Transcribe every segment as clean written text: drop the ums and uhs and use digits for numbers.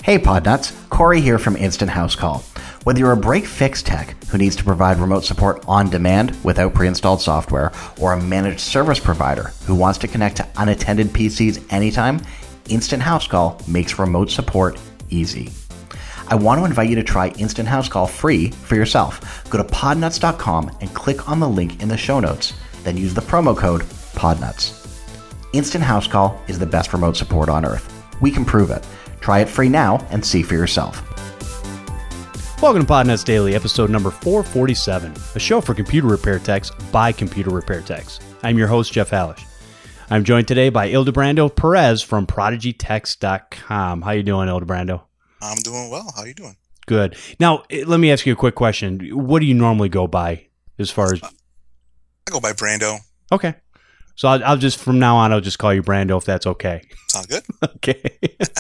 Hey Podnuts, Corey here from Instant House Call. Whether you're a break-fix tech who needs to provide remote support on demand without pre-installed software, or a managed service provider who wants to connect to unattended PCs anytime, Instant House Call makes remote support easy. I want to invite you to try Instant House Call free for yourself. Go to podnuts.com and click on the link in the show notes, then use the promo code PODNUTS. Instant House Call is the best remote support on earth. We can prove it. Try it free now and see for yourself. Welcome to Podnuts Daily, episode number 447, a show for computer repair techs by computer repair techs. I'm your host, Jeff Hallish. I'm joined today by Ildebrando Perez from ProdigyTex.com. How you doing, Ildebrando? I'm doing well. How you doing? Good. Now, let me ask you a quick question. What do you normally go by as far as... I go by Brando. Okay. So I'll just, from now on, I'll just call you Brando if that's okay. Sound good? Okay.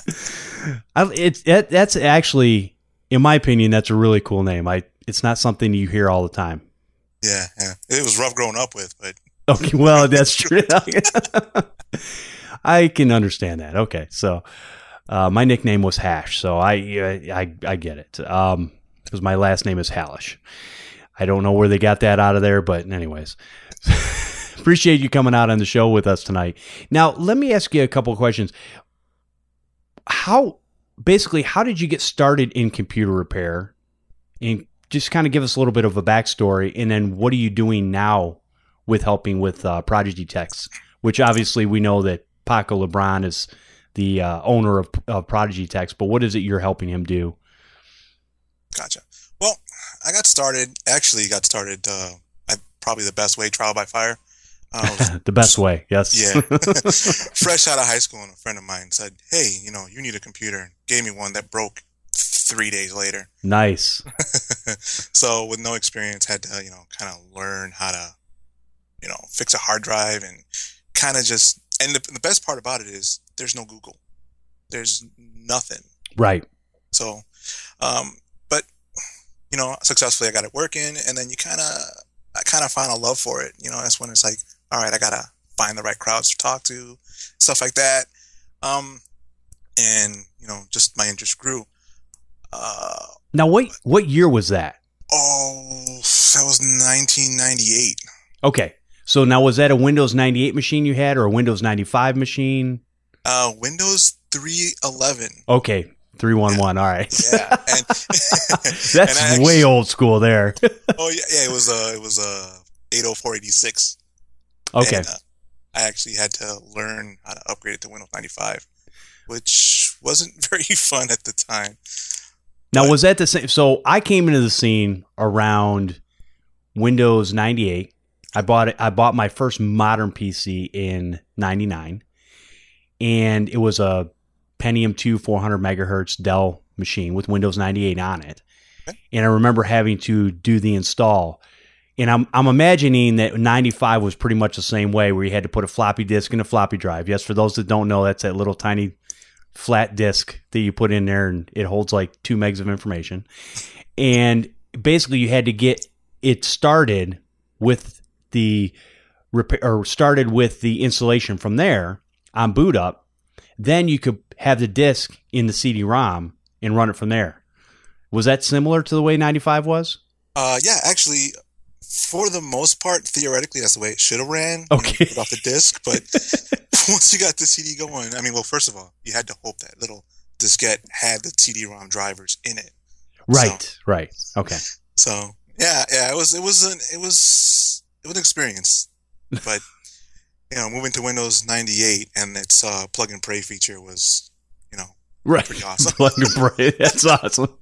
That's actually, in my opinion, that's a really cool name. It's not something you hear all the time. Yeah. It was rough growing up with, but... Okay, well, that's true. I can understand that. Okay, so my nickname was Hash, so I get it. Because my last name is Hallish. I don't know where they got that out of there, but anyways. Appreciate you coming out on the show with us tonight. Now, let me ask you a couple of questions. How did you get started in computer repair? And just kind of give us a little bit of a backstory. And then what are you doing now with helping with Prodigy Tex, which obviously we know that Paco Lebron is the owner of Prodigy Tex, but what is it you're helping him do? Gotcha. Well, I got started probably the best way, trial by fire. The best way, yes. Yeah. Fresh out of high school, and a friend of mine said, hey, you need a computer. And gave me one that broke 3 days later. Nice. So with no experience, had to, kind of learn how to, fix a hard drive and kind of just, and the best part about it is there's no Google. There's nothing. Right. So, but, successfully I got it working, and then I kind of found a love for it. That's when it's like, all right, I got to find the right crowds to talk to, stuff like that. And, just my interest grew. Now, what year was that? Oh, that was 1998. Okay. So now, was that a Windows 98 machine you had or a Windows 95 machine? Windows 3.11. Okay. 3.11. Yeah. All right. Yeah. And that's way old school there. Oh yeah. It was 80486. Okay. And, I actually had to learn how to upgrade it to Windows 95, which wasn't very fun at the time. Now, was that the same? So I came into the scene around Windows 98. I bought my first modern PC in 99, and it was a Pentium 2 400 megahertz Dell machine with Windows 98 on it. Okay. And I remember having to do the install. And I'm imagining that 95 was pretty much the same way, where you had to put a floppy disk in a floppy drive. Yes, for those that don't know, that's that little tiny flat disk that you put in there, and it holds like 2 megs of information. And basically, you had to get it started with the installation from there on boot up. Then you could have the disk in the CD-ROM and run it from there. Was that similar to the way 95 was? Yeah, actually, for the most part, theoretically, that's the way it should have ran. Okay. Put off the disk, but once you got the CD going, first of all, you had to hope that little diskette had the CD-ROM drivers in it. Right. Right. Okay. So yeah, it was an experience, but moving to Windows 98 and its plug and pray feature was, right, pretty awesome. Plug and pray, that's awesome.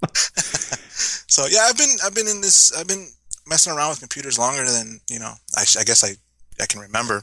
So yeah, I've been messing around with computers longer than I guess I can remember.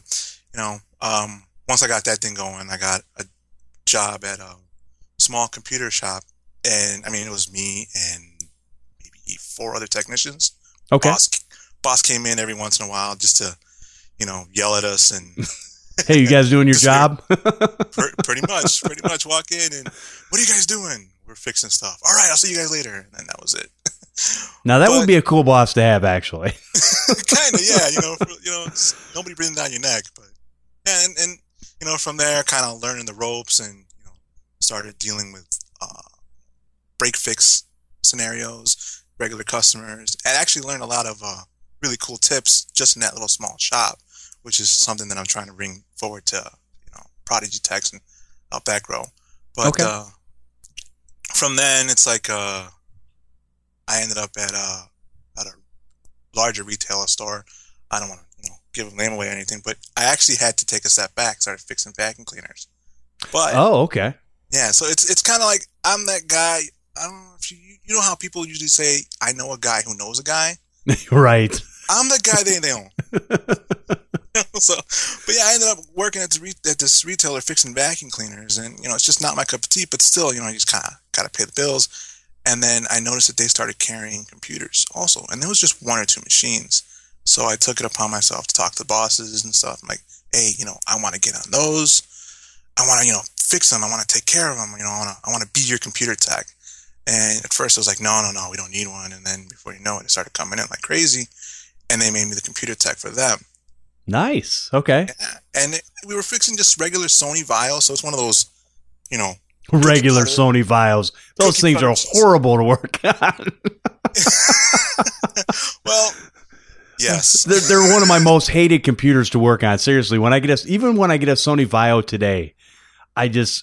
Once I got that thing going, I got a job at a small computer shop, and it was me and maybe 4 other technicians. Okay. Boss came in every once in a while just to, yell at us and. Hey, you guys doing your job? Pretty much walk in and, what are you guys doing? We're fixing stuff. All right, I'll see you guys later. And then that was it. Now that would be a cool boss to have, actually. Kind of, yeah. Nobody breathing down your neck, but yeah, and from there, kind of learning the ropes and started dealing with break fix scenarios, regular customers, and actually learned a lot of really cool tips just in that little small shop, which is something that I'm trying to bring forward to Prodigy Techs and Back Row. But from then, it's like I ended up at a larger retailer store. I don't want to give a name away or anything, but I actually had to take a step back, started fixing vacuum cleaners. But okay. Yeah, so it's kind of like I'm that guy. I don't know if you know how people usually say, I know a guy who knows a guy? Right. I'm the guy they own. But yeah, I ended up working at this retailer fixing vacuum cleaners, and it's just not my cup of tea, but still, you just kind of got to pay the bills. And then I noticed that they started carrying computers also, and there was just one or two machines. So I took it upon myself to talk to the bosses and stuff. I'm like, hey, I want to get on those. I want to, fix them. I want to take care of them. I want to be your computer tech. And at first I was like, no, we don't need one. And then before you know it started coming in like crazy, and they made me the computer tech for them. Nice. Okay. Yeah. And we were fixing just regular Sony Vios. So it's one of those, regular Sony Vios. Those things are horrible to work on. Well, yes. They're one of my most hated computers to work on. Seriously, when I get a Sony Vio today, I just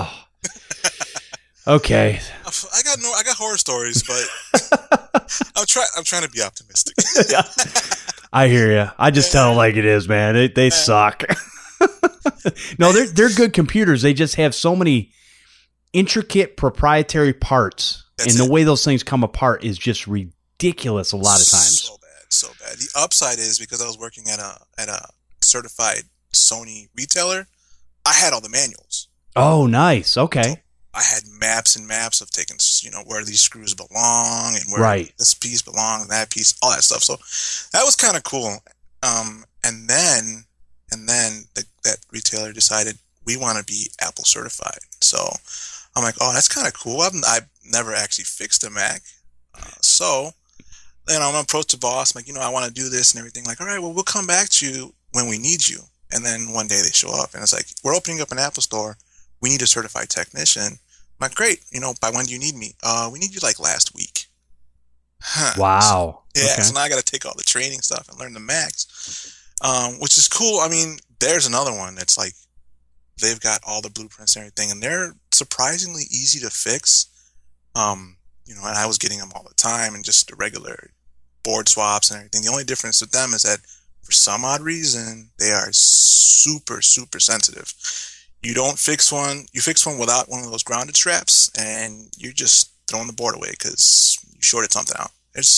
okay. I got horror stories, but I'm trying to be optimistic. I hear you. I just tell them like it is, man. They suck. No, they're good computers. They just have so many intricate proprietary parts, and the way those things come apart is just ridiculous a lot of times. So bad. The upside is because I was working at a certified Sony retailer, I had all the manuals. Oh, nice. Okay. So I had maps and maps of taking, where these screws belong and where this piece belongs and that piece, all that stuff. So that was kind of cool. And then that retailer decided we want to be Apple certified. So I'm like, oh, that's kind of cool. I've never actually fixed a Mac. So then I'm going to approach the boss. I'm like, I want to do this and everything. Like, all right, well, we'll come back to you when we need you. And then one day they show up and it's like, we're opening up an Apple store. We need a certified technician. I'm like, great. By when do you need me? We need you like last week. Huh. Wow. So, yeah. Okay. So now I got to take all the training stuff and learn the Macs, which is cool. I mean, there's another one that's like, they've got all the blueprints and everything, and they're surprisingly easy to fix. And I was getting them all the time, and just the regular board swaps and everything. The only difference with them is that for some odd reason, they are super, super sensitive. You fix one without one of those grounded straps, and you're just throwing the board away because you shorted something out.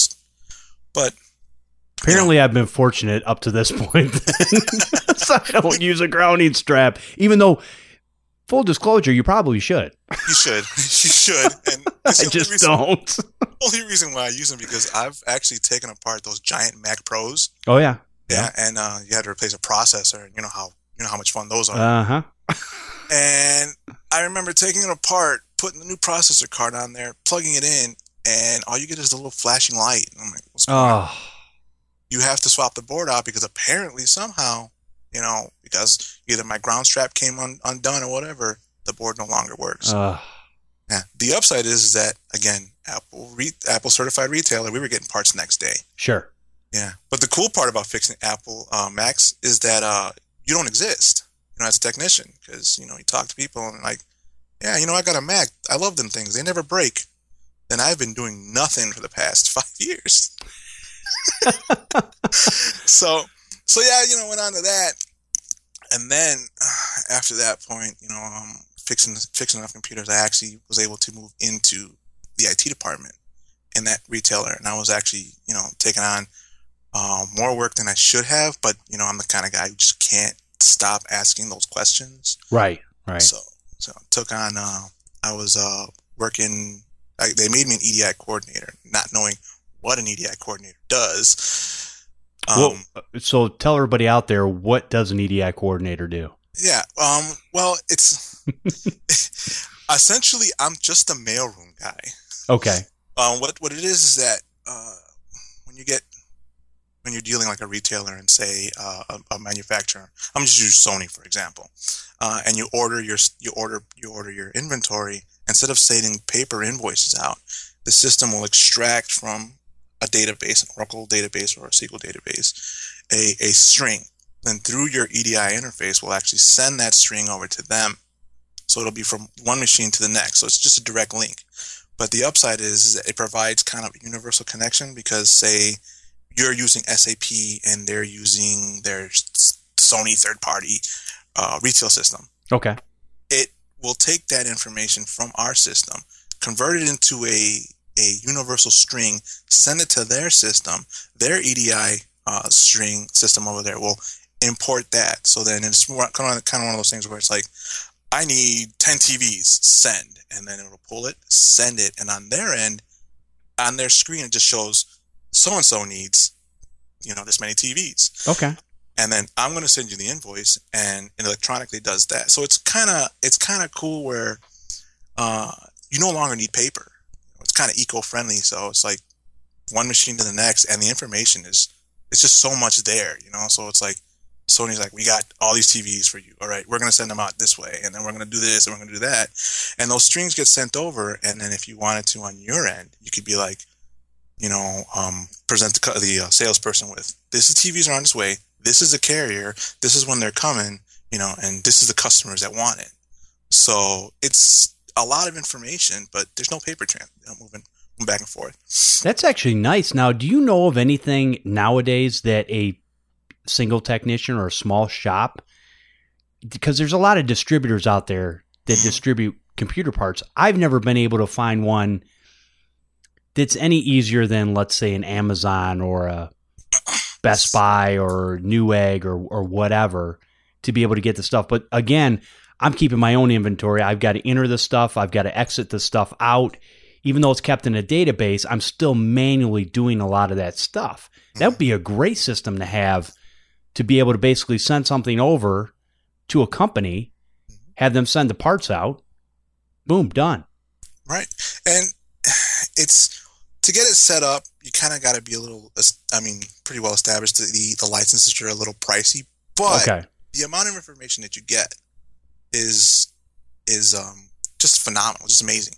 Apparently, I've been fortunate up to this point. So I don't use a grounding strap, even though, full disclosure, you probably should. You should. You should. And I just don't. The only reason why I use them because I've actually taken apart those giant Mac Pros. Oh yeah. Yeah, and you had to replace a processor, and you know how much fun those are. Uh-huh. And I remember taking it apart, putting the new processor card on there, plugging it in, and all you get is a little flashing light. And I'm like, what's going on? You have to swap the board out because apparently somehow, because either my ground strap came undone or whatever, the board no longer works. Yeah. The upside is that, again, Apple certified retailer, we were getting parts next day. Sure. Yeah. But the cool part about fixing Apple Macs is that you don't exist, as a technician, because, you talk to people and like, yeah, I got a Mac. I love them things. They never break. Then I've been doing nothing for the past 5 years. So yeah, went on to that. And then after that point, fixing enough computers, I actually was able to move into the IT department in that retailer. And I was actually, taking on more work than I should have, but I'm the kind of guy who just can't stop asking those questions. Right. So I took on. I was working. They made me an EDI coordinator, not knowing what an EDI coordinator does. So tell everybody out there, what does an EDI coordinator do? Yeah. Well, it's essentially I'm just a mailroom guy. Okay. What it is that when you're dealing like a retailer and say a manufacturer, I'm just use Sony for example, and you order your inventory, instead of sending paper invoices out, the system will extract from a database, an Oracle database or a SQL database, a string. Then through your EDI interface, we'll actually send that string over to them. So it'll be from one machine to the next. So it's just a direct link. But the upside is that it provides kind of a universal connection, because say you're using SAP and they're using their Sony third-party retail system. Okay. It will take that information from our system, convert it into a universal string, send it to their system. Their EDI string system over there will import that. So then it's more kind of one of those things where it's like, I need 10 TVs, send, and then it'll pull it, send it, and on their end, on their screen, it just shows so-and-so needs, this many TVs. Okay. And then I'm going to send you the invoice, and it electronically does that. So it's kind of cool where you no longer need paper. It's kind of eco-friendly, so it's like one machine to the next, and the information it's just so much there, So it's like Sony's like, we got all these TVs for you. All right, we're going to send them out this way, and then we're going to do this, and we're going to do that. And those strings get sent over, and then if you wanted to on your end, you could be like, present the salesperson with, this is TVs are on its way, this is a carrier, this is when they're coming, and this is the customers that want it. So it's a lot of information, but there's no paper moving back and forth. That's actually nice. Now, do you know of anything nowadays that a single technician or a small shop, because there's a lot of distributors out there that distribute computer parts. I've never been able to find one that's any easier than, let's say, an Amazon or a Best Buy or Newegg or whatever to be able to get the stuff. But again, I'm keeping my own inventory. I've got to enter the stuff. I've got to exit the stuff out. Even though it's kept in a database, I'm still manually doing a lot of that stuff. That would be a great system to have, to be able to basically send something over to a company, have them send the parts out, boom, done. Right. And it's, to get it set up, you kind of got to be pretty well established. The licenses are a little pricey, but the amount of information that you get is just phenomenal, just amazing.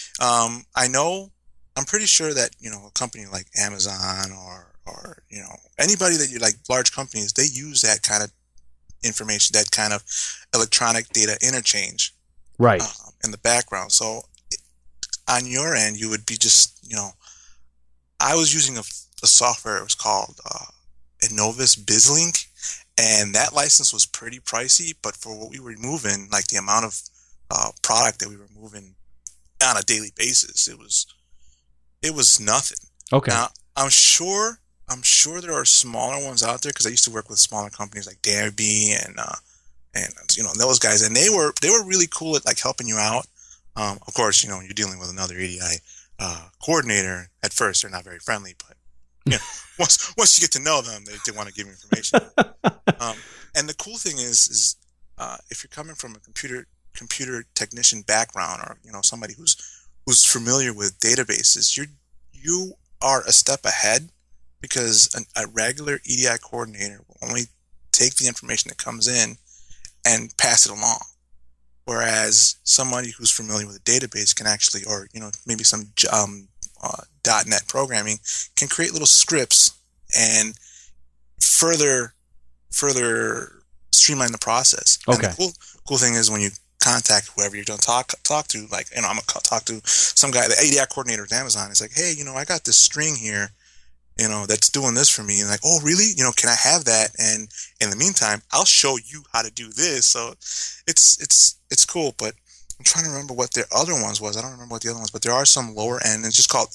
I'm pretty sure that, a company like Amazon or anybody that you like, large companies, they use that kind of information, that kind of electronic data interchange, right, in the background. So on your end, you would be just, I was using a software. It was called Innovus BizLink, and that license was pretty pricey. But for what we were moving, like the amount of product that we were moving on a daily basis, it was nothing. Okay. Now, I'm sure there are smaller ones out there, because I used to work with smaller companies like Derby and those guys, and they were really cool at like helping you out. Of course, you're dealing with another EDI coordinator. At first, they're not very friendly, but once you get to know them, they want to give you information. And the cool thing is if you're coming from a computer technician background, or somebody who's familiar with databases, you are a step ahead, because a regular EDI coordinator will only take the information that comes in and pass it along. Whereas somebody who's familiar with a database can actually, or maybe some .NET programming, can create little scripts and further streamline the process. Okay. And the cool thing is when you contact whoever you're going to talk to, like, I'm going to talk to some guy, the ADI coordinator at Amazon. It's like, hey, I got this string here, that's doing this for me. And like, oh, really? Can I have that? And in the meantime, I'll show you how to do this. So it's cool, but I'm trying to remember what their other ones was. I don't remember what the other ones, but there are some lower end. It's just called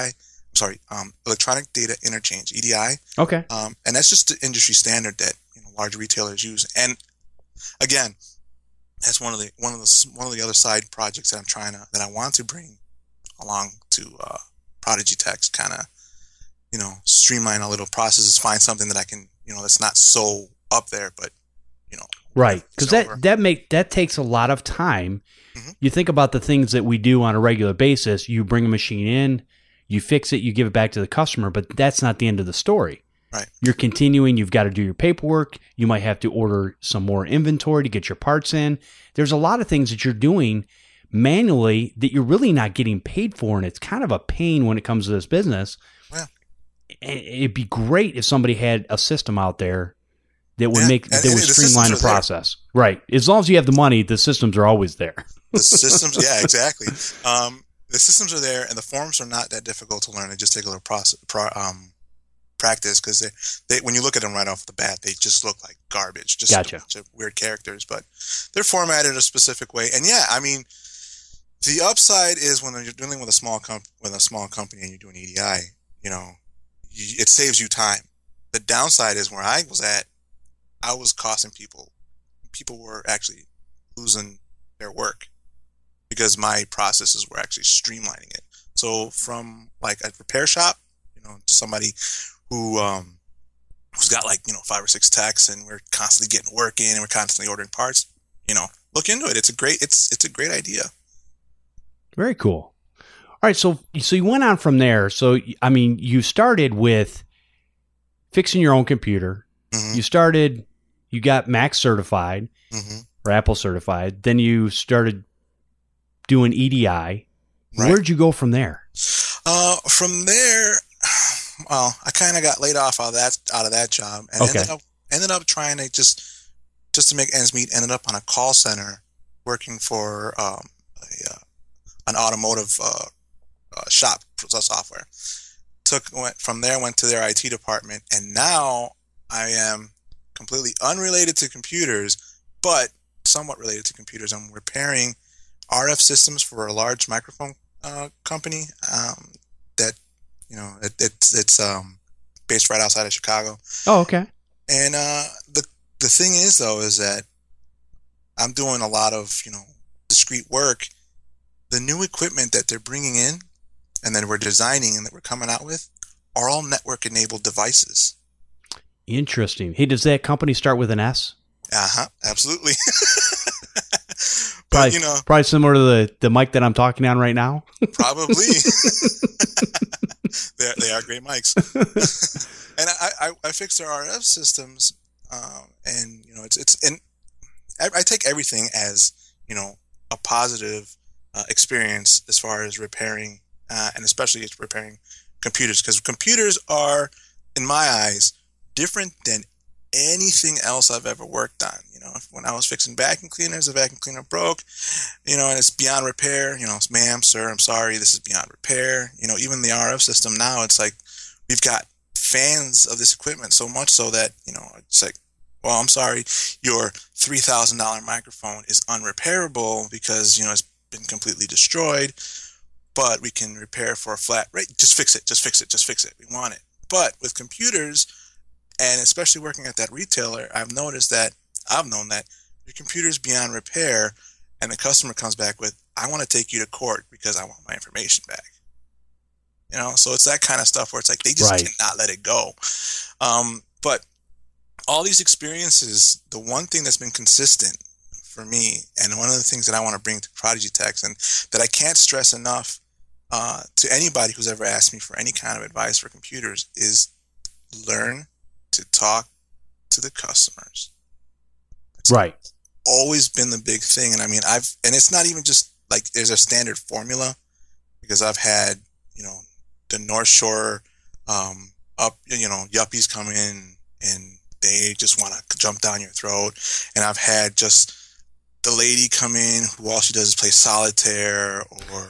Electronic Data Interchange, EDI. Okay. And that's just the industry standard that large retailers use. And again, that's one of the other side projects that I want to bring along to Prodigy Techs, kind of streamline a little processes, find something that I can that's not so up there, but right, because that takes a lot of time. Mm-hmm. You think about the things that we do on a regular basis. You bring a machine in, you fix it, you give it back to the customer, but that's not the end of the story. Right. You're continuing. You've got to do your paperwork. You might have to order some more inventory to get your parts in. There's a lot of things that you're doing, manually that you're really not getting paid for, and it's kind of a pain when it comes to this business. Yeah. It'd be great if somebody had a system out there that would would the streamline the process. Right. As long as you have the money, the systems are always there. The systems, yeah, exactly. The systems are there, and the forms are not that difficult to learn. They just take a little practice, because they when you look at them right off the bat, they just look like garbage, just Gotcha. a bunch of weird characters, but they're formatted a specific way. And yeah, I mean, the upside is when you're dealing with a small company and you're doing EDI, it saves you time. The downside is where I was at, I was costing people were actually losing their work because my processes were actually streamlining it. So from like a repair shop, to somebody who's got 5 or 6 techs, and we're constantly getting work in and we're constantly ordering parts, look into it. It's a great idea. Very cool. All right. So you went on from there. So, I mean, you started with fixing your own computer. Mm-hmm. You got Mac certified or Apple certified. Then you started doing EDI. Right. Where'd you go from there? From there, well, I kind of got laid off out of that job, and ended up trying to just to make ends meet. Ended up on a call center working for an automotive shop software. Went to their IT department, and now I am completely unrelated to computers, but somewhat related to computers. I'm repairing RF systems for a large microphone company that it's based right outside of Chicago. Oh, okay. And the thing is, though, is that I'm doing a lot of discrete work. The new equipment that they're bringing in, and that we're designing and that we're coming out with, are all network-enabled devices. Interesting. Hey, does that company start with an S? Absolutely. But probably similar to the mic that I'm talking on right now. Probably. They are great mics. And I fix their RF systems, and I take everything as a positive experience as far as repairing, and especially it's repairing computers, because computers are, in my eyes, different than anything else I've ever worked on. When I was fixing vacuum cleaners, the vacuum cleaner broke, and it's beyond repair. Ma'am, sir, I'm sorry, this is beyond repair. Even the RF system now, it's like we've got fans of this equipment so much so that it's like, well, I'm sorry, your $3,000 microphone is unrepairable because it's been completely destroyed, but we can repair for a flat rate. Just fix it. We want it. But with computers, and especially working at that retailer, I've known that your computer's beyond repair, and the customer comes back with, I want to take you to court because I want my information back. So it's that kind of stuff where it's like they just cannot let it go. But all these experiences, the one thing that's been consistent for me, and one of the things that I want to bring to Prodigy Techs, and that I can't stress enough to anybody who's ever asked me for any kind of advice for computers, is learn to talk to the customers. It's always been the big thing. And I mean, and it's not even just like there's a standard formula, because I've had, the North Shore, yuppies come in and they just want to jump down your throat. And I've had just the lady come in who all she does is play solitaire, or,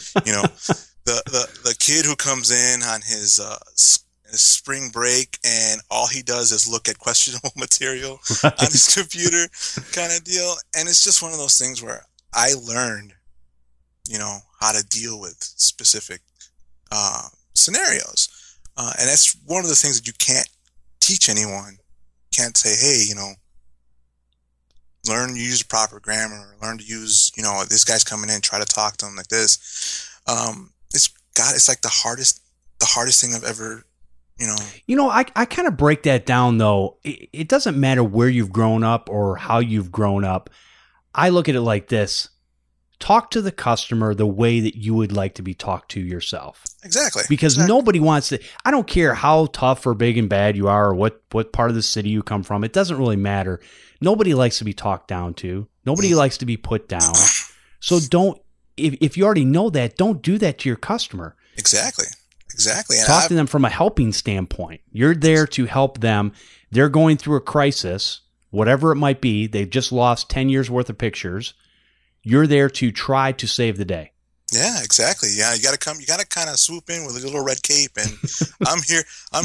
the kid who comes in on his spring break and all he does is look at questionable material on his computer, kind of deal. And it's just one of those things where I learned, how to deal with specific scenarios. And that's one of the things that you can't teach anyone. You can't say, hey, learn to use proper grammar, or learn to use, this guy's coming in, try to talk to him like this. It's like the hardest thing I've ever, I kind of break that down, though. It doesn't matter where you've grown up or how you've grown up. I look at it like this. Talk to the customer the way that you would like to be talked to yourself. Exactly. Because nobody wants to, I don't care how tough or big and bad you are, or what part of the city you come from. It doesn't really matter. Nobody likes to be talked down to. Nobody likes to be put down. So don't if you already know that, don't do that to your customer. Exactly. And Talk to them from a helping standpoint. You're there to help them. They're going through a crisis, whatever it might be. They've just lost 10 years worth of pictures. You're there to try to save the day. Yeah, exactly. Yeah, you got to kind of swoop in with a little red cape, and I'm here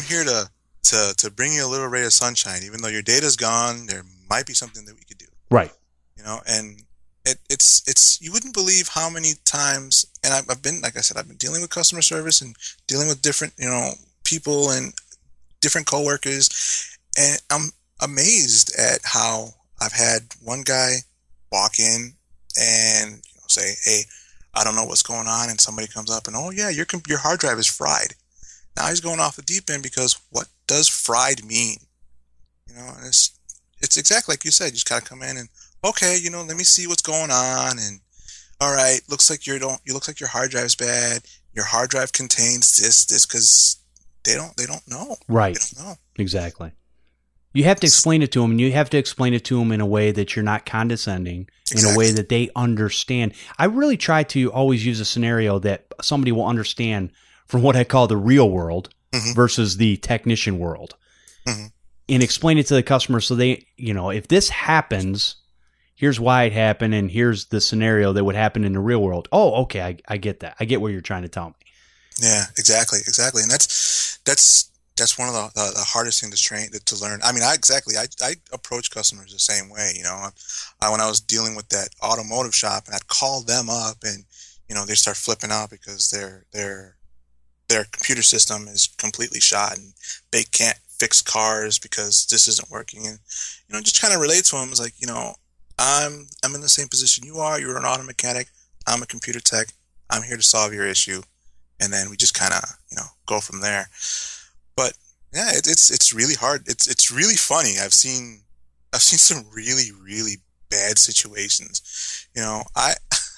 to bring you a little ray of sunshine. Even though your data's gone, there might be something that we could do. Right. And it's you wouldn't believe how many times, and I've been, like I said, I've been dealing with customer service and dealing with different, people and different coworkers, and I'm amazed at how I've had one guy walk in and say, "Hey, I don't know what's going on," and somebody comes up and, "Oh yeah, your hard drive is fried." Now he's going off the deep end because what does fried mean? And it's exactly like you said. You just gotta come in and, okay, let me see what's going on, and all right, looks like your hard drive's bad. Your hard drive contains this, because they don't know. Right. They don't know. Exactly. You have to explain it to them, and you have to explain it to them in a way that you're not condescending, in a way that they understand. I really try to always use a scenario that somebody will understand from what I call the real world versus the technician world, and explain it to the customer so they, if this happens, here's why it happened, and here's the scenario that would happen in the real world. Oh, okay, I get that. I get what you're trying to tell me. Yeah, exactly, and that's one of the hardest things to learn. I mean, I approach customers the same way. When I was dealing with that automotive shop, and I'd call them up, and they start flipping out because their computer system is completely shot, and they can't fix cars because this isn't working. And just kind of relate to them. It's like, I'm in the same position you are. You're an auto mechanic. I'm a computer tech. I'm here to solve your issue, and then we just kind of go from there. But yeah, it's really hard. It's really funny. I've seen some really, really bad situations. I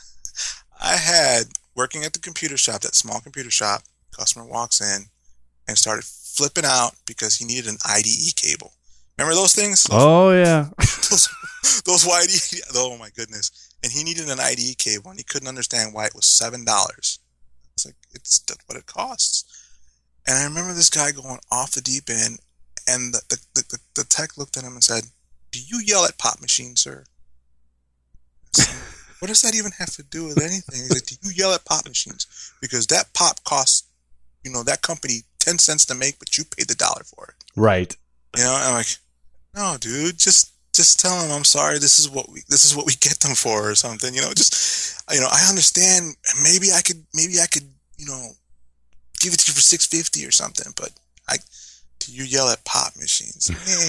had, working at the computer shop, that small computer shop, customer walks in and started flipping out because he needed an IDE cable. Remember those things? Yeah. Those YD. Oh my goodness! And he needed an IDE cable, and he couldn't understand why it was $7. It's like, that's what it costs. And I remember this guy going off the deep end, and the tech looked at him and said, "Do you yell at pop machines, sir?" Said, what does that even have to do with anything? He's like, "Do you yell at pop machines? Because that pop costs, that company 10 cents to make, but you paid the $1 for it." Right. I'm like, "No, dude, just tell them I'm sorry. This is what we get them for, or something. I understand. Maybe I could, give it to you for $6.50 or something. But do you yell at pop machines?"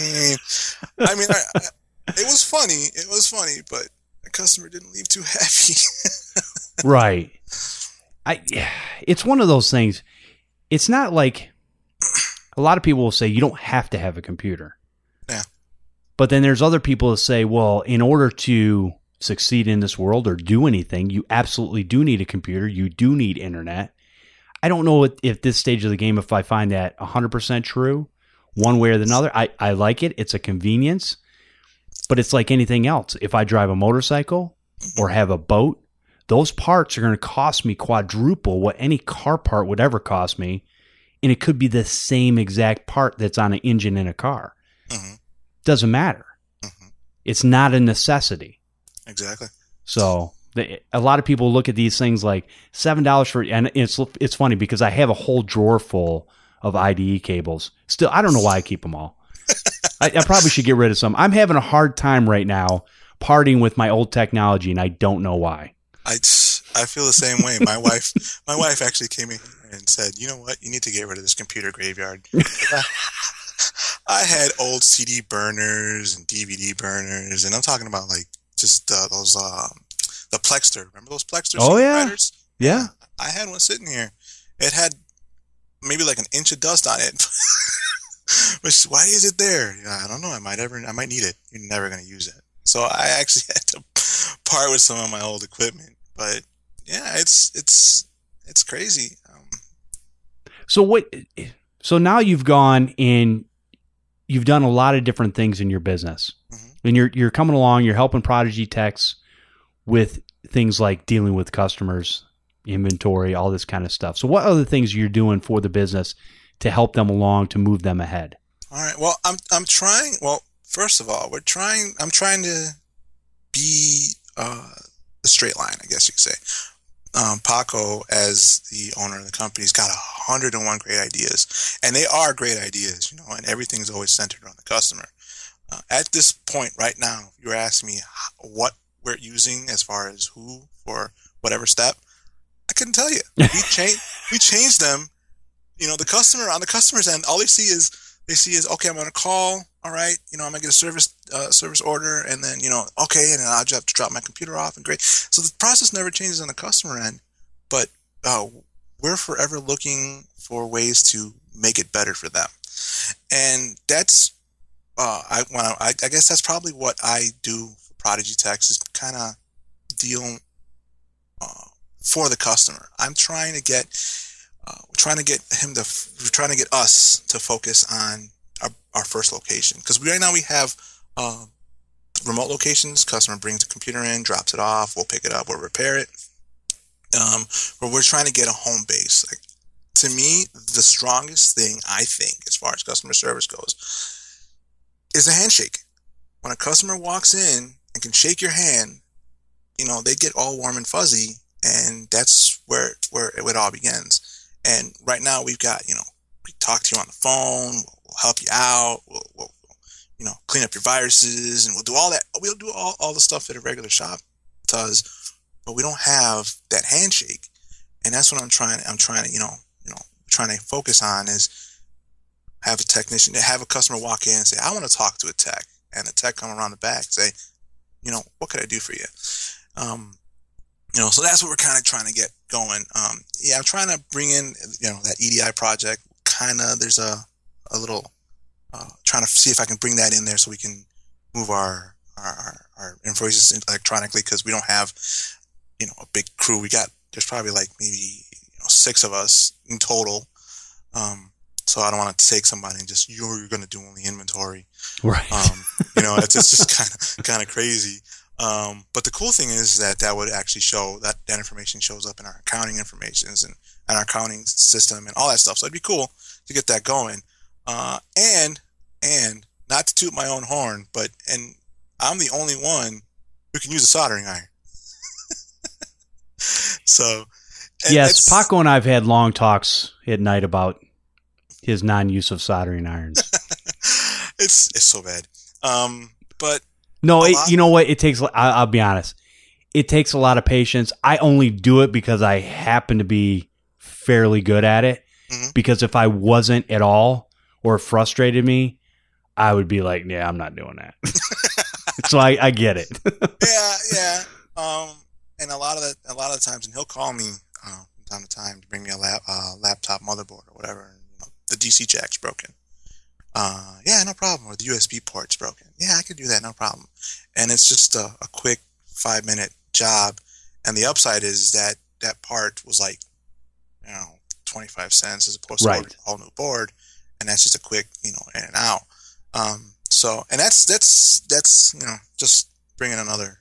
I mean, it was funny. It was funny, but the customer didn't leave too happy. Right. It's one of those things. It's not like, a lot of people will say you don't have to have a computer. Yeah. But then there's other people that say, well, in order to succeed in this world or do anything, you absolutely do need a computer. You do need internet. I don't know if this stage of the game, if I find that 100% true, one way or another. I like it. It's a convenience. But it's like anything else. If I drive a motorcycle or have a boat, those parts are going to cost me quadruple what any car part would ever cost me. And it could be the same exact part that's on an engine in a car. Doesn't matter. It's not a necessity. Exactly. So a lot of people look at these things like $7 for, and it's funny because I have a whole drawer full of IDE cables. Still, I don't know why I keep them all. I probably should get rid of some. I'm having a hard time right now parting with my old technology, and I don't know why. I feel the same way. My wife actually came in and said, "You know what? You need to get rid of this computer graveyard." I had old CD burners and DVD burners, and I'm talking about like just those the Plexter. Remember those Plexter? Oh yeah, writers? Yeah. I had one sitting here. It had maybe like an inch of dust on it. Which, why is it there? Yeah, I don't know. I might need it. You're never going to use it. So I actually had to part with some of my old equipment. But yeah, it's crazy. So now you've gone and you've done a lot of different things in your business, and you're coming along. You're helping Prodigy Techs with things like dealing with customers, inventory, all this kind of stuff. So what other things you're doing for the business to help them along, to move them ahead? All right. Well, I'm trying. Well, first of all, I'm trying to be the straight line, I guess you could say. Paco, as the owner of the company, has got 101 great ideas, and they are great ideas, and everything's always centered on the customer. At this point right now, if you were asking me what we're using as far as who for whatever step, I couldn't tell you. We changed them. The customer, on the customer's end, all they see is okay, I'm going to call. All right, I'm going to get a service order, and then okay, and then I'll just have to drop my computer off, and great. So the process never changes on the customer end, but we're forever looking for ways to make it better for them, and that's I guess that's probably what I do for Prodigy Techs, is kind of deal for the customer. I'm trying to get we're trying to get us to focus on our first location, because right now we have remote locations. Customer brings the computer in, drops it off, we'll pick it up, we'll repair it. But we're trying to get a home base. Like, to me, the strongest thing, I think, as far as customer service goes, is a handshake. When a customer walks in and can shake your hand, they get all warm and fuzzy, and that's where it all begins. And right now we've got, we talk to you on the phone, we'll help you out, we'll clean up your viruses, and we'll do all that. We'll do all the stuff that a regular shop does, but we don't have that handshake. And that's what I'm trying to focus on, is have a customer walk in and say, I want to talk to a tech, and the tech come around the back and say, what could I do for you? So that's what we're kind of trying to get going. I'm trying to bring in, that EDI project. There's a little, trying to see if I can bring that in there so we can move our invoices electronically, because we don't have, a big crew. There's probably like maybe 6 of us in total. So I don't want to take somebody and just, you're going to do only inventory. Right. It's just kind of crazy. But the cool thing is that would actually show that information shows up in our accounting informations and our accounting system and all that stuff. So it'd be cool to get that going. And not to toot my own horn, and I'm the only one who can use a soldering iron. So, yes, Paco and I've had long talks at night about his non-use of soldering irons. It's so bad. But no, you know what? It takes, I'll be honest, it takes a lot of patience. I only do it because I happen to be fairly good at it. Mm-hmm. Because if I wasn't at all, or frustrated me, I would be like, yeah, I'm not doing that. So I get it. Yeah. And a lot of the times, and he'll call me from time to time to bring me a laptop motherboard or whatever. And, the DC jack's broken. Yeah, no problem. Or the USB port's broken. Yeah, I could do that, no problem. And it's just a quick 5-minute job. And the upside is that part was like, 25 cents as opposed to a whole new board. And that's just a quick, in and out. So, and that's just bringing another,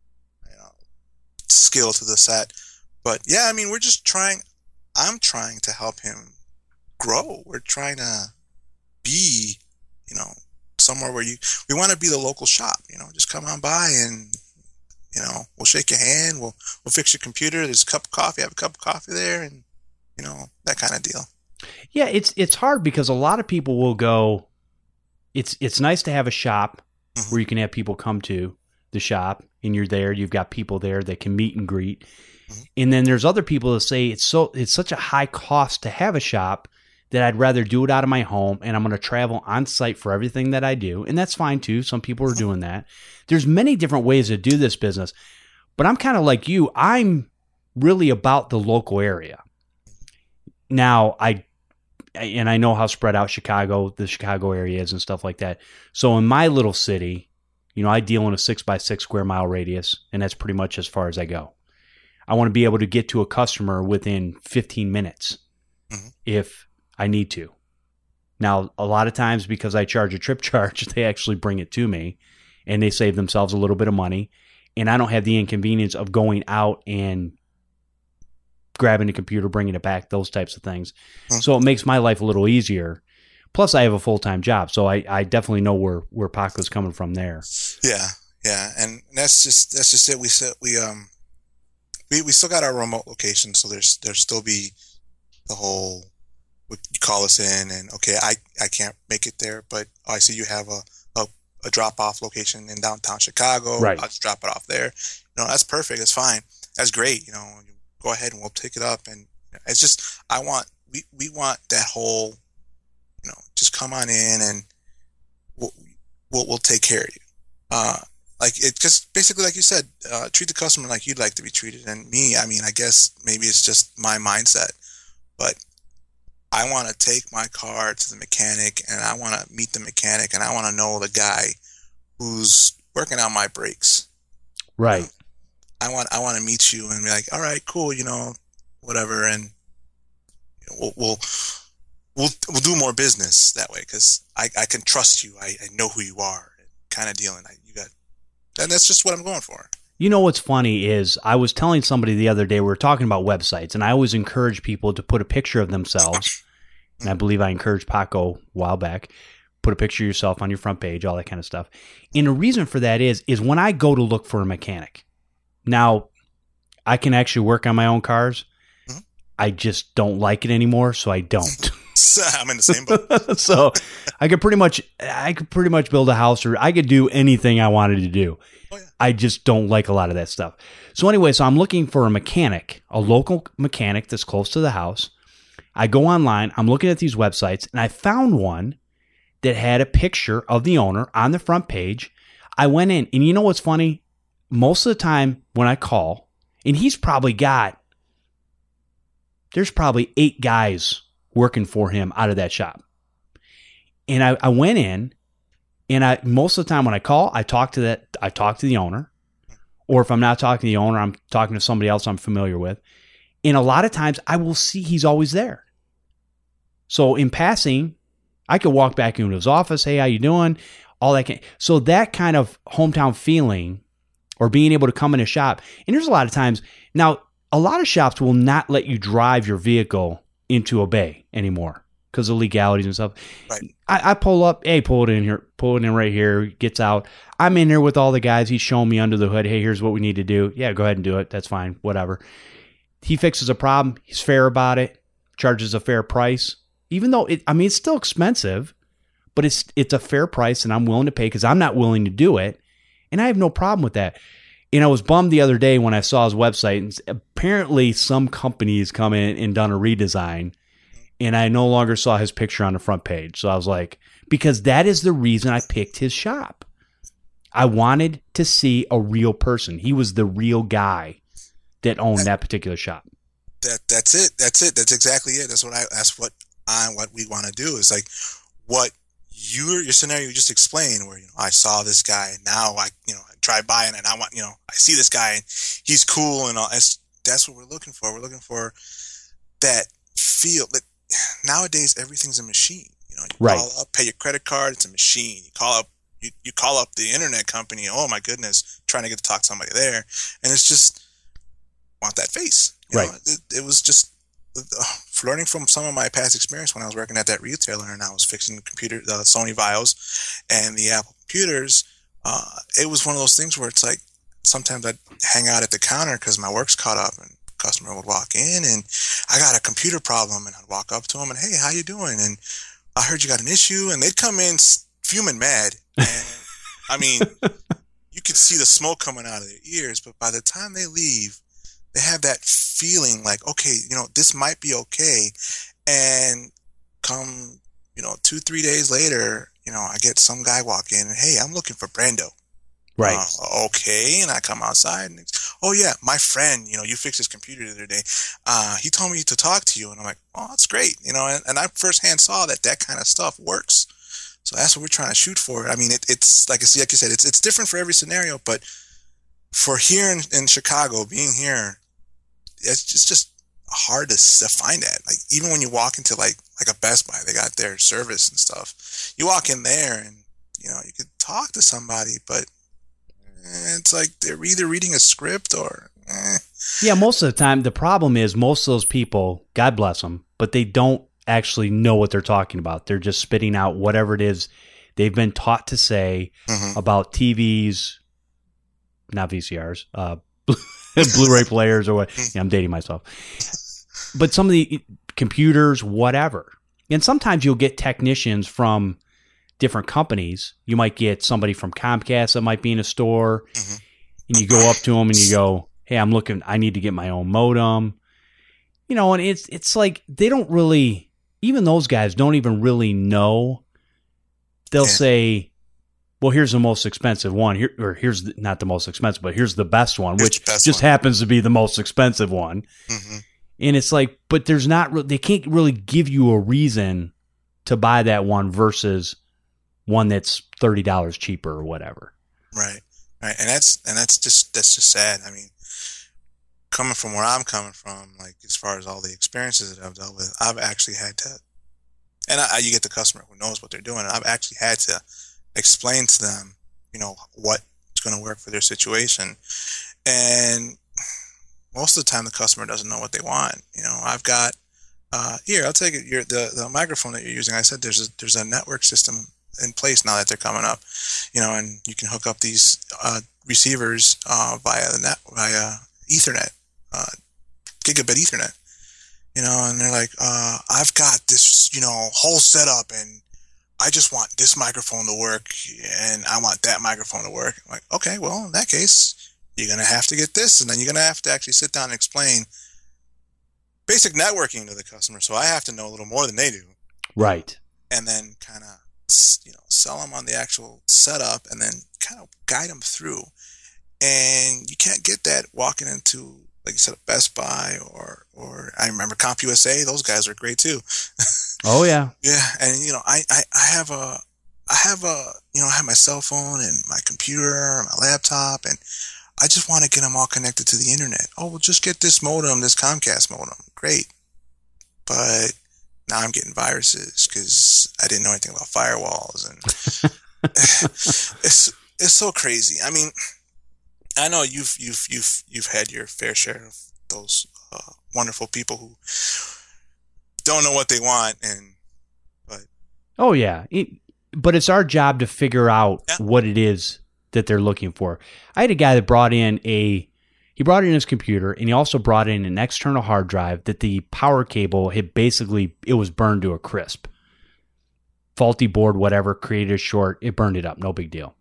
skill to the set. But yeah, we're just I'm trying to help him grow. We're trying to be, somewhere where we want to be the local shop, just come on by and, we'll shake your hand. We'll fix your computer. There's a cup of coffee. Have a cup of coffee there, and, that kind of deal. Yeah. It's hard because a lot of people will go, it's nice to have a shop where you can have people come to the shop and you're there, you've got people there that can meet and greet. Mm-hmm. And then there's other people that say it's such a high cost to have a shop that I'd rather do it out of my home, and I'm going to travel on site for everything that I do. And that's fine too. Some people are doing that. There's many different ways to do this business, but I'm kind of like you. I'm really about the local area. Now, I know how spread out the Chicago area is and stuff like that. So in my little city, I deal in a 6x6 square mile radius, and that's pretty much as far as I go. I want to be able to get to a customer within 15 minutes if I need to. Now, a lot of times because I charge a trip charge, they actually bring it to me, and they save themselves a little bit of money. and I don't have the inconvenience of going out and grabbing the computer, bringing it back, those types of things. So it makes my life a little easier. Plus, I have a full-time job, so I definitely know where Paco's coming from there. Yeah, and that's just it. We still got our remote location, so there's still be the whole. You call us in, and okay, I can't make it there, but I see you have a drop-off location in downtown Chicago. Right. I'll just drop it off there. That's perfect. That's fine. That's great. Go ahead and we'll pick it up. And it's just we want that whole. Just come on in and we'll take care of you. Just basically, like you said, treat the customer like you'd like to be treated. And me, I guess maybe it's just my mindset, but I want to take my car to the mechanic, and I want to meet the mechanic, and I want to know the guy who's working on my brakes. Right. I want to meet you and be like, all right, cool, whatever, and we'll do more business that way because I can trust you. I know who you are, kind of deal. And that's just what I'm going for. What's funny is I was telling somebody the other day, we were talking about websites, and I always encourage people to put a picture of themselves. And I believe I encouraged Paco a while back, put a picture of yourself on your front page, all that kind of stuff. And the reason for that is when I go to look for a mechanic. Now, I can actually work on my own cars. I just don't like it anymore, so I don't. I'm in the same boat. So I could pretty much build a house, or I could do anything I wanted to do. Oh, yeah. I just don't like a lot of that stuff. So anyway, I'm looking for a mechanic, a local mechanic that's close to the house. I go online, I'm looking at these websites, and I found one that had a picture of the owner on the front page. I went in, and you know what's funny? Most of the time when I call, and there's probably 8 guys working for him out of that shop. And I went in, and most of the time when I call, I talk to the owner. Or if I'm not talking to the owner, I'm talking to somebody else I'm familiar with. And a lot of times I will see he's always there. So in passing, I could walk back into his office. Hey, how you doing? All that. So that kind of hometown feeling, or being able to come in a shop. And there's a lot of times now, a lot of shops will not let you drive your vehicle into a bay anymore because of legalities and stuff. Right. I pull up, hey, pull it in right here, gets out. I'm in there with all the guys. He's showing me under the hood, hey, here's what we need to do. Yeah, go ahead and do it. That's fine, whatever. He fixes a problem. He's fair about it, charges a fair price. Even though, it's still expensive, but it's a fair price, and I'm willing to pay because I'm not willing to do it, and I have no problem with that. And I was bummed the other day when I saw his website, and apparently some company's come in and done a redesign, and I no longer saw his picture on the front page. So I was like, because that is the reason I picked his shop. I wanted to see a real person. He was the real guy that owned that particular shop. That's it. That's exactly it. That's what we want to do is like what your scenario you just explained, where I saw this guy, and now I drive by and I want I see this guy and he's cool and all. That's what we're looking for. We're looking for that feel. That nowadays everything's a machine. You right. Call up, pay your credit card. It's a machine. You call up. You call up the internet company. Oh my goodness, trying to get to talk to somebody there, and it's just want that face. Right. It was just learning from some of my past experience when I was working at that retailer and I was fixing the Sony Vios and the Apple computers. It was one of those things where it's like sometimes I'd hang out at the counter because my work's caught up, and a customer would walk in and I got a computer problem, and I'd walk up to him and, hey, how you doing? And I heard you got an issue, and they'd come in fuming mad. And you could see the smoke coming out of their ears, but by the time they leave, they have that feeling like, okay, this might be okay. And come, 2-3 days later, I get some guy walk in and, hey, I'm looking for Brando. Right. Okay. And I come outside and oh yeah, my friend, you fixed his computer the other day. He told me to talk to you. And I'm like, oh, that's great. And I firsthand saw that kind of stuff works. So that's what we're trying to shoot for. It's like you said, it's different for every scenario, but for here in Chicago, being here, it's just hard to find that. Like even when you walk into like a Best Buy, they got their service and stuff. You walk in there and you could talk to somebody, but it's like they're either reading a script or. Yeah, most of the time, the problem is most of those people, God bless them, but they don't actually know what they're talking about. They're just spitting out whatever it is they've been taught to say about TVs, not VCRs, Blu-ray players, or what. Yeah, I'm dating myself. But some of the computers, whatever. And sometimes you'll get technicians from different companies. You might get somebody from Comcast that might be in a store, and you go up to them and you go, hey, I need to get my own modem. You know, and it's like they don't really, even those guys don't even really know. They'll say, well, here's the most expensive one. Here's not the most expensive, but here's the best one, which just happens to be the most expensive one. And it's like, but they can't really give you a reason to buy that one versus one that's $30 cheaper or whatever. Right. And that's just sad. I mean, coming from where I'm coming from, like as far as all the experiences that I've dealt with, I've actually had to, and you get the customer who knows what they're doing, and I've actually had to explain to them, you know, what's going to work for their situation. And most of the time the customer doesn't know what they want. You know, I've got, here, I'll take it, the microphone that you're using. I said there's a network system in place now that they're coming up, you know, and you can hook up these receivers via Ethernet, gigabit Ethernet, you know, and they're like, I've got this, you know, whole setup, and I just want this microphone to work, and I want that microphone to work. I'm like, okay, well, in that case, you're going to have to get this, and then you're going to have to actually sit down and explain basic networking to the customer. So I have to know a little more than they do. Right. And then kind of, you know, sell them on the actual setup and then kind of guide them through. And you can't get that walking into, like you said, a Best Buy or I remember CompUSA. Those guys are great too. Oh yeah. Yeah. And you know, I have you know, I have my cell phone and my computer, my laptop, and I just want to get them all connected to the internet. Oh, well, just get this modem, this Comcast modem. Great. But now I'm getting viruses because I didn't know anything about firewalls, and it's so crazy. I mean, I know you've had your fair share of those wonderful people who don't know what they want, but oh yeah, but it's our job to figure out what it is that they're looking for. I had a guy that brought in his computer, and he also brought in an external hard drive that the power cable had it was burned to a crisp. Faulty board, whatever, created a short, it burned it up, no big deal.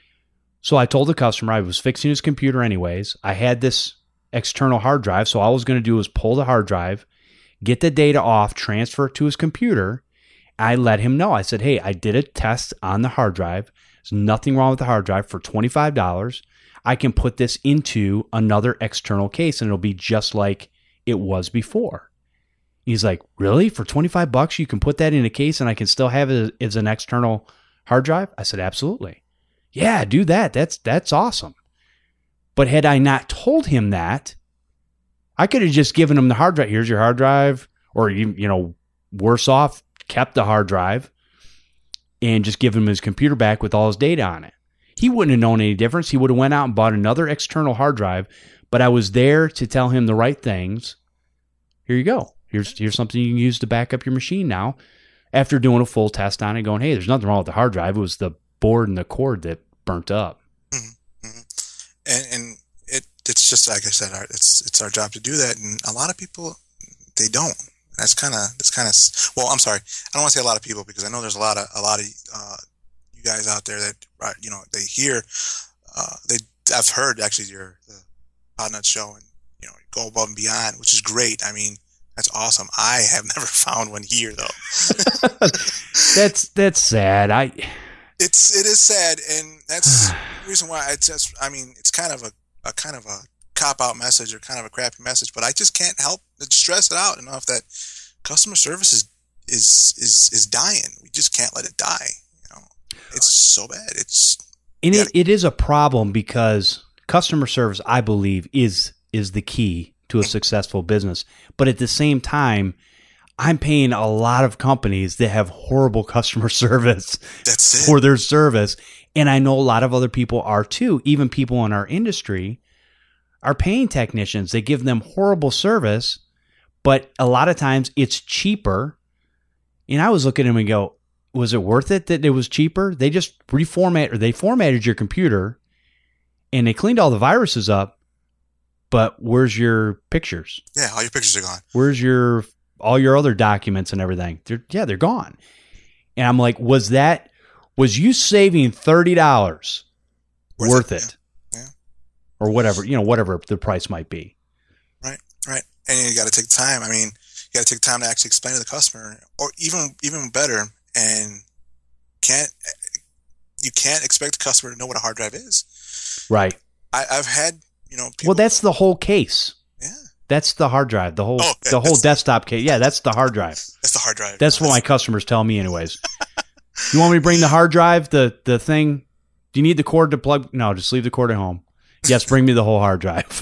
So I told the customer I was fixing his computer anyways. I had this external hard drive, so all I was going to do was pull the hard drive, get the data off, transfer it to his computer. I let him know. I said, hey, I did a test on the hard drive. There's nothing wrong with the hard drive. For $25, I can put this into another external case, and it'll be just like it was before. He's like, really? For $25, you can put that in a case, and I can still have it as an external hard drive? I said, absolutely. Yeah, do that. That's awesome. But had I not told him that, I could have just given him the hard drive. Here's your hard drive, or you know, worse off, kept the hard drive and just given him his computer back with all his data on it. He wouldn't have known any difference. He would have went out and bought another external hard drive, but I was there to tell him the right things. Here you go. Here's something you can use to back up your machine now. After doing a full test on it, going, hey, there's nothing wrong with the hard drive. It was the board and the cord that burnt up. Mm-hmm. And it's just, like I said, it's our job to do that. And a lot of people, they don't. That's kind of, well, I'm sorry. I don't want to say a lot of people, because I know there's a lot of you guys out there that, you know, they hear, I've heard actually the Podnut show, and, you know, go above and beyond, which is great. I mean, that's awesome. I have never found one here though. That's sad. It is sad. And that's the reason why it's kind of a cop out message, or kind of a crappy message, but I just can't help but stress it out enough that customer service is dying. We just can't let it die. You know, it's so bad. It is a problem, because customer service, I believe, is the key to a successful business. But at the same time, I'm paying a lot of companies that have horrible customer service That's it. for their service. And I know a lot of other people are too. Even people in our industry are paying technicians. They give them horrible service, but a lot of times it's cheaper. And I was looking at them and go, was it worth it that it was cheaper? They just they formatted your computer and they cleaned all the viruses up, but where's your pictures? Yeah, all your pictures are gone. Where's all your other documents and everything? They're gone. And I'm like, was you saving $30 worth it? Yeah. Or whatever the price might be. Right. And you got to take time. I mean, you got to take time to actually explain to the customer, or even better, and you can't expect the customer to know what a hard drive is. Right. I've had, people, well, that's the whole case. Yeah. That's the hard drive. The whole desktop case. Yeah, that's the hard drive. That's the hard drive. That's what my customers tell me anyways. You want me to bring the hard drive, the thing? Do you need the cord to plug? No, just leave the cord at home. Yes, bring me the whole hard drive.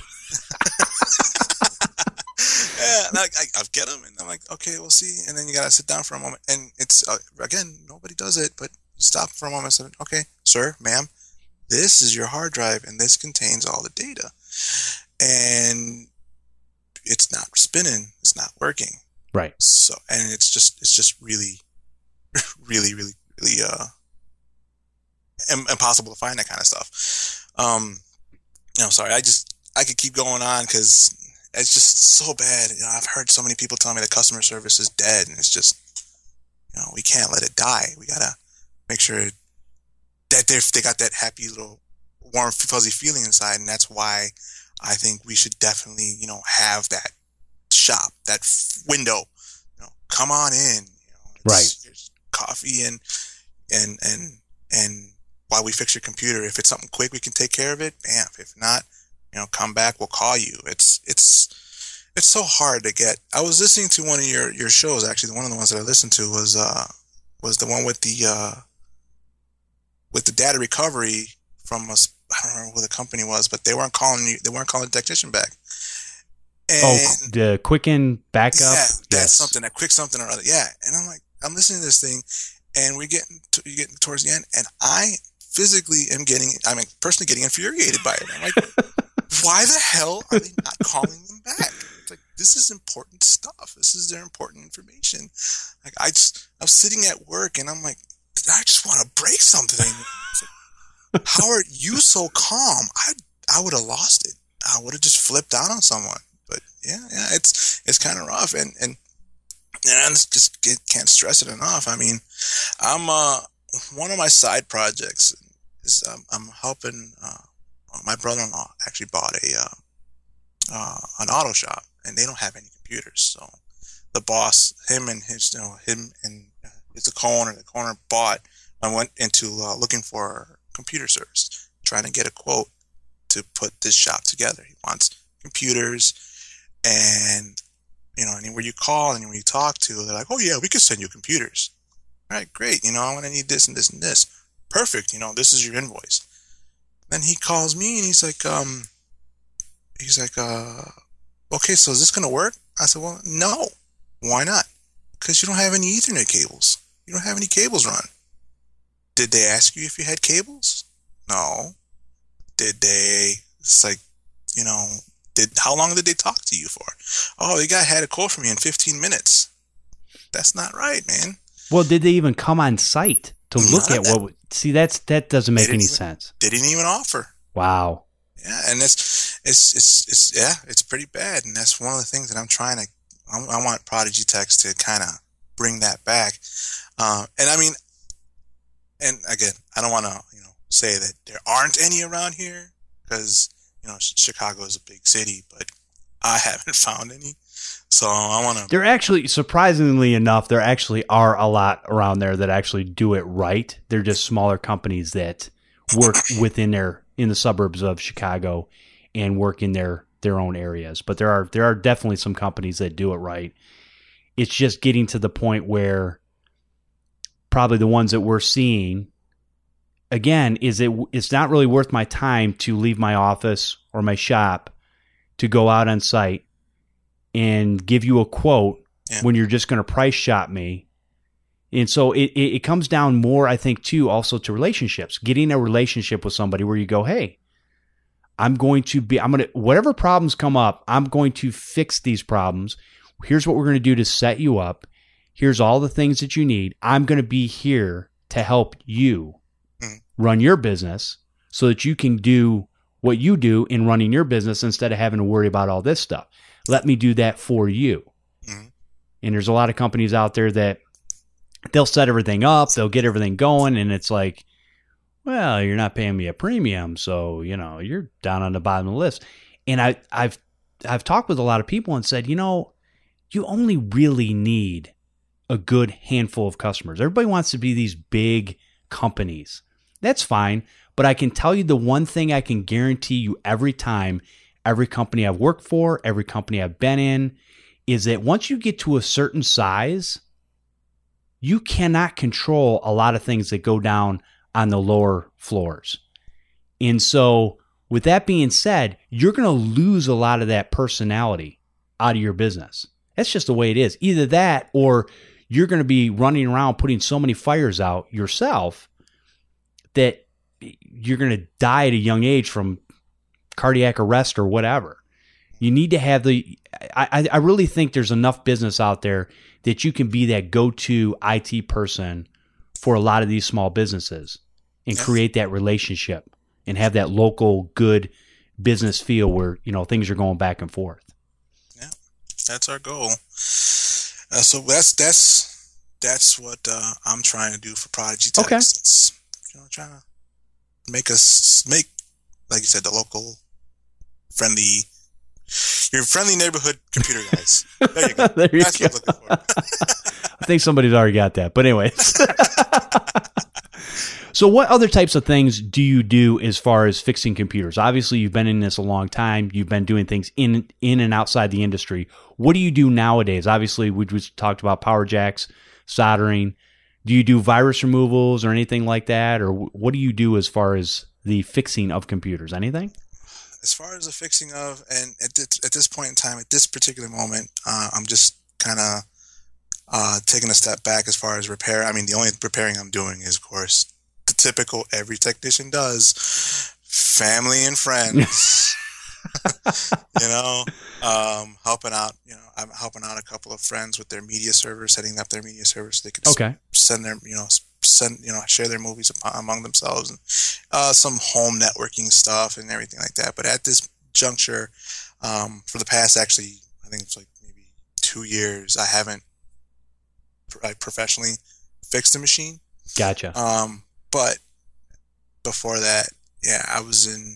Yeah, and I get them, and I'm like, okay, we'll see. And then you got to sit down for a moment. And it's, again, nobody does it, but you stop for a moment and say, okay, sir, ma'am, this is your hard drive, and this contains all the data. And it's not spinning. It's not working. Right. So, and it's just really, really, really, really impossible to find that kind of stuff. Sorry, I could keep going on because it's just so bad. I've heard so many people tell me the customer service is dead, and it's just, we can't let it die. We gotta make sure that they got that happy little warm, fuzzy feeling inside, and that's why I think we should definitely, have that shop, that window. Come on in. Right. There's coffee and while we fix your computer, if it's something quick, we can take care of it. Bam. If not, come back. We'll call you. It's so hard to get. I was listening to one of your shows. Actually, one of the ones that I listened to was the one with the data recovery from us. I don't remember who the company was, but they weren't calling the technician back. And the Quicken backup. Yeah, that's yes. something, that quick something or other. Yeah, and I'm like, I'm listening to this thing, and you're getting towards the end, and I I'm personally getting infuriated by it. I'm like, why the hell are they not calling them back? It's like, this is important stuff. This is their important information. Like, I was sitting at work, and I'm like, I just want to break something. It's like, how are you so calm? I would have lost it. I would have just flipped out on someone. But yeah, it's kind of rough, and I just can't stress it enough. I mean, I'm one of my side projects is I'm helping. My brother-in-law actually bought an auto shop, and they don't have any computers. So the boss, him and his the co-owner. The co-owner bought. I went into looking for computer service, trying to get a quote to put this shop together. He wants computers, and anywhere you call, anywhere you talk to, they're like, oh yeah, we could send you computers. All right, great. I'm going to need this and this and this. Perfect. This is your invoice. Then he calls me and he's like, okay, so is this going to work? I said, well, no. Why not? Because you don't have any Ethernet cables. You don't have any cables run. Did they ask you if you had cables? No. Did they? It's like, how long did they talk to you for? Oh, the guy had a quote for me in 15 minutes. That's not right, man. Well, did they even come on site to look at what? See, that doesn't make any sense. They didn't even offer. Wow. Yeah, and it's pretty bad, and that's one of the things that I'm trying to. I want Prodigy Techs to kind of bring that back, and I mean, and again, I don't want to say that there aren't any around here because Chicago is a big city, but I haven't found any. So I want to. There actually, surprisingly enough, there actually are a lot around there that actually do it right. They're just smaller companies that work in the suburbs of Chicago and work in their own areas. But there are definitely some companies that do it right. It's just getting to the point where probably the ones that we're seeing, again, it's not really worth my time to leave my office or my shop to go out on site and give you a quote when you're just going to price shop me. And so it comes down more, I think, too, also to relationships, getting a relationship with somebody where you go, hey, whatever problems come up, I'm going to fix these problems. Here's what we're going to do to set you up. Here's all the things that you need. I'm going to be here to help you run your business so that you can do what you do in running your business instead of having to worry about all this stuff. Let me do that for you. And there's a lot of companies out there that they'll set everything up, they'll get everything going, and it's like, well, you're not paying me a premium, so you're down on the bottom of the list. And I've talked with a lot of people and said, you only really need a good handful of customers. Everybody wants to be these big companies. That's fine, but I can tell you the one thing I can guarantee you every time, every company I've worked for, every company I've been in, is that once you get to a certain size, you cannot control a lot of things that go down on the lower floors. And so with that being said, you're going to lose a lot of that personality out of your business. That's just the way it is. Either that or you're going to be running around putting so many fires out yourself that you're going to die at a young age from cardiac arrest or whatever. You need to have I really think there's enough business out there that you can be that go-to IT person for a lot of these small businesses and create that relationship and have that local good business feel where, things are going back and forth. Yeah, that's our goal. So that's what I'm trying to do for Prodigy Tech. Okay. It's, trying to make, like you said, the local your friendly neighborhood computer guys. There you go. That's what I'm looking for. I think somebody's already got that. But anyways. So what other types of things do you do as far as fixing computers? Obviously, you've been in this a long time. You've been doing things in and outside the industry. What do you do nowadays? Obviously, we just talked about power jacks, soldering. Do you do virus removals or anything like that? Or what do you do as far as the fixing of computers? Anything? As far as the fixing of, and at this point in time, at this particular moment, I'm just kind of taking a step back as far as repair. I mean, the only repairing I'm doing is, of course, the typical every technician does, family and friends. Helping out. I'm helping out a couple of friends with their media servers, setting up their media servers so they could send their, share their movies among themselves, and some home networking stuff and everything like that. But at this juncture, for the past, actually, I think it's like maybe 2 years, I haven't professionally fixed a machine. Gotcha. But before that, I was in,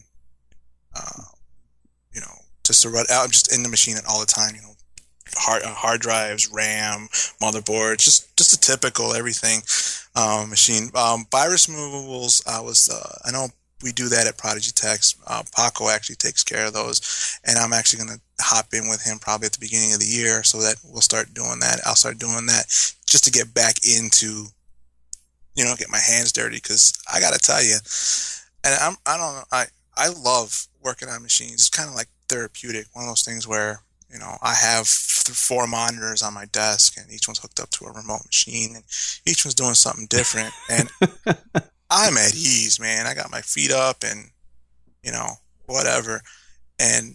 just to run out, I'm just in the machine all the time, hard drives, RAM, motherboard, just a typical everything machine. Virus removables, I know we do that at Prodigy Tech. Paco actually takes care of those, and I'm actually going to hop in with him probably at the beginning of the year so that we'll start doing that. I'll start doing that just to get back into, get my hands dirty, because I got to tell you, and I love working on machines. It's kind of like therapeutic, one of those things where, I have 4 monitors on my desk, and each one's hooked up to a remote machine, and each one's doing something different. And I'm at ease, man. I got my feet up, and whatever. And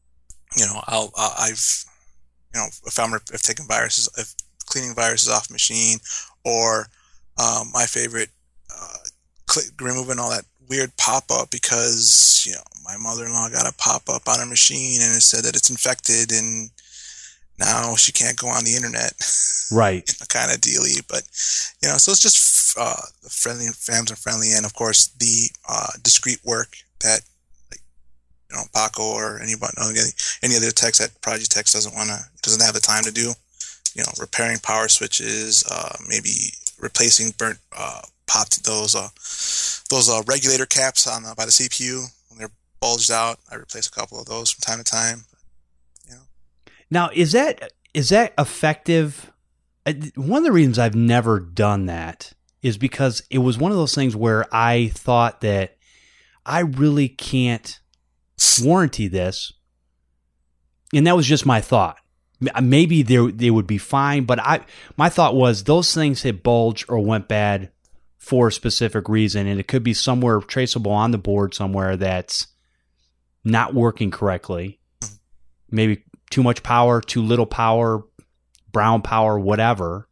if taking viruses, if cleaning viruses off machine, or my favorite, removing all that weird pop-up, because my mother-in-law got a pop-up on her machine and it said that it's infected and now she can't go on the internet. Right. Kind of dealy. But so it's just the friendly, fans are friendly, and of course the discreet work that Paco or any other techs at Prodigy Tech doesn't have the time to do. Repairing power switches, maybe replacing burnt popped those regulator caps by the CPU when they're bulged out. I replace a couple of those from time to time. Now, is that effective? One of the reasons I've never done that is because it was one of those things where I thought that I really can't warranty this, and that was just my thought. maybe they would be fine. But my thought was those things had bulged or went bad for a specific reason, and it could be somewhere traceable on the board somewhere that's not working correctly. Maybe too much power, too little power, brown power, whatever.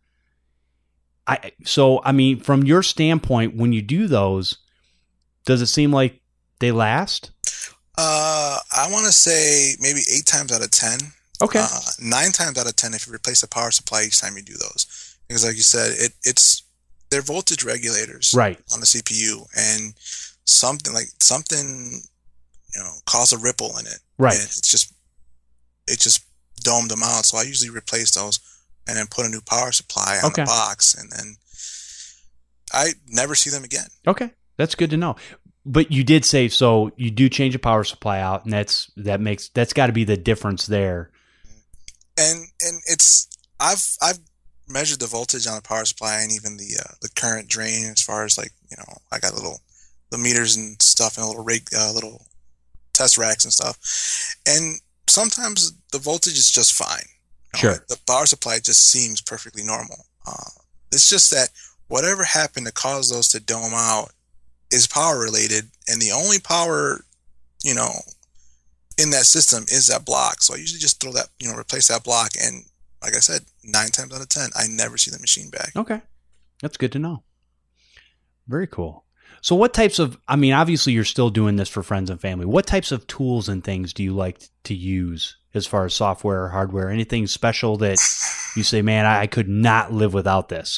So, from your standpoint, when you do those, does it seem like they last? I want to say maybe 8 times out of 10. Okay. 9 times out of 10 if you replace the power supply each time you do those. Because like you said, they're voltage regulators right on the CPU, and something caused a ripple in it. Right. And it just domed them out. So I usually replace those and then put a new power supply on the box, and then I never see them again. Okay. That's good to know. But you did say, so you do change a power supply out, and that's got to be the difference there. And I've measured the voltage on the power supply and even the current drain, as far as I got the meters and stuff and a little test racks and stuff. And sometimes the voltage is just fine. Sure. The power supply just seems perfectly normal. It's just that whatever happened to cause those to dome out is power related, and the only power, in that system is that block. So I usually just throw that, replace that block, and like I said, 9 times out of 10, I never see the machine back. Okay. That's good to know. Very cool. So what types of, obviously you're still doing this for friends and family. What types of tools and things do you like to use as far as software or hardware? Anything special that you say, man, I could not live without this?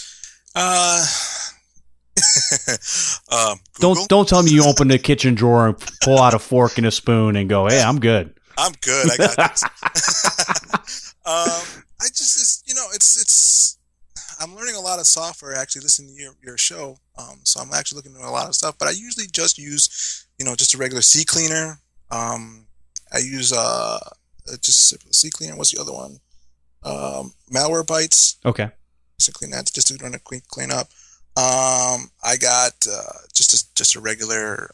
Don't tell me you open the kitchen drawer and pull out a fork and a spoon and go, hey, I'm good. I'm good. I got this. I'm learning a lot of software actually listening to your show. So I'm actually looking at a lot of stuff, but I usually just use, just a regular CCleaner. I use just a CCleaner. What's the other one? Malwarebytes. Okay. Just to clean that, just to run a quick cleanup. I got just a regular